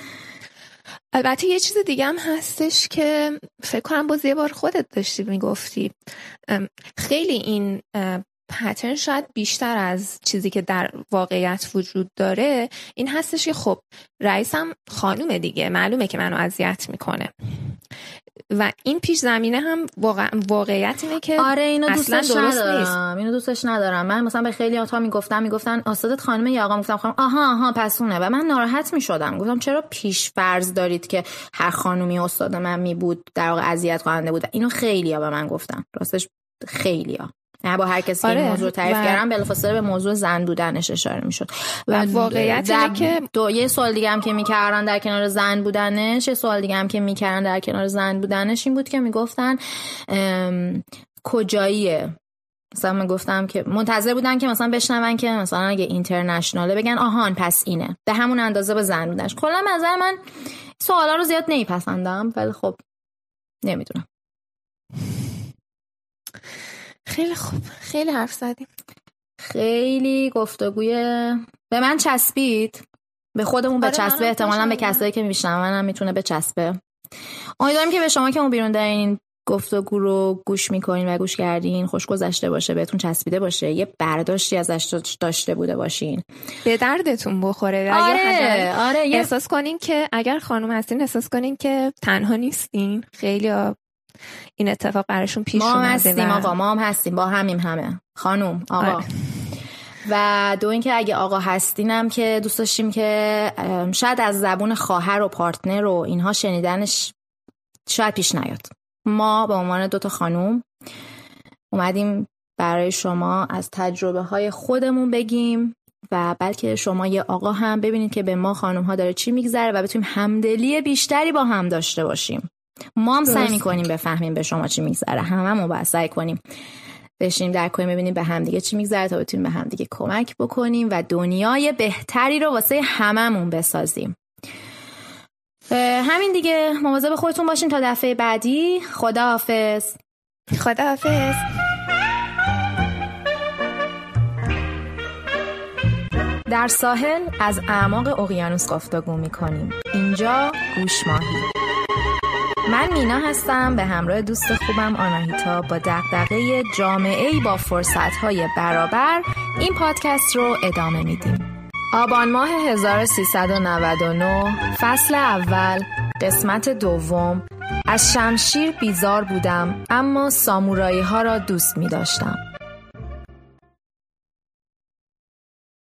البته یه چیز دیگه هم هستش که فکر کنم باز یه بار خودت داشتی میگفتی، خیلی این پترن شاید بیشتر از چیزی که در واقعیت وجود داره این هستش که خب رئیسم خانومه دیگه، معلومه که منو اذیت میکنه و این پیش زمینه هم واقعیت اینه که آره اینو اصلا دوستش درست ندارم. نیست. اینو دوستش ندارم. من مثلا به خیلی آتا میگفتن استادت خانومه یا آقا، گفتم خانم، آها پس اونه، و من ناراحت میشدم. گفتم چرا پیش فرض دارید که هر خانومی استاد من می بود در واقع اذیت کننده بود. اینو خیلیا به من گفتن، راستش خیلیا با هر کسی این موضوع تعریف کردم بلافاصله به موضوع زن بودنش اشاره میشد. و واقعیت اینه که یه سوال دیگه هم که میکردن در کنار زن بودنش، یه سوال دیگه هم که میکردن در کنار زن بودنش این بود که میگفتن کجاییه. مثلا من گفتم که منتظر بودن که مثلا بشنون که مثلا اگه اینترنشناله بگن آهان پس اینه، به همون اندازه به زن بودنش. کلا نظر من سوالا رو زیاد نمیپسندم، ولی خب نمیدونم. خیلی خوب، خیلی حرف زدیم، خیلی گفتگوی به من چسبید، به خودمون بچسبه، احتمالاً به کسایی که میشنون هم میتونه بچسبه. امیدوارم که به شما که اون بیرون دارین گفتگو رو گوش میکنین و گوش کردین خوش گذشته باشه، بهتون چسبیده باشه، یه برداشتی ازش داشته بوده باشین، به دردتون بخوره. آره احساس کنین که اگر خانم هستین احساس کنین که تنها نیستین. خیلی این اتفاق براشون پیش اومده. ما هستیم آقا، ما هم هستیم، با همیم همه خانم آقا. و دو اینکه اگه آقا هستینم که دوست داشتیم که شاید از زبون خواهر و پارتنر و اینها شنیدنش شاید پیش نیاد. ما به عنوان 2 خانوم اومدیم برای شما از تجربه های خودمون بگیم و بلکه شما یه آقا هم ببینید که به ما خانوم ها داره چی میگذره و بتونیم همدلی بیشتری با هم داشته باشیم. ما هم سعی میکنیم بفهمیم به شما چی میگذره، هممون باید سعی کنیم بشینیم در کنیم ببینیم به هم دیگه چی میگذره تا بتونیم به هم دیگه کمک بکنیم و دنیای بهتری رو واسه هممون بسازیم. همین دیگه، مواظب خودتون باشین تا دفعه بعدی. خداحافظ. خداحافظ. در ساحل از اعماق اقیانوس گفتگو میکنیم. اینجا گوش ماهی. من مینا هستم به همراه دوست خوبم آناهیتا با دغدغه جامعه‌ای با فرصت‌های برابر این پادکست رو ادامه میدیم. آبان ماه 1399 فصل اول قسمت دوم. از شمشیر بیزار بودم اما سامورایی ها را دوست می داشتم.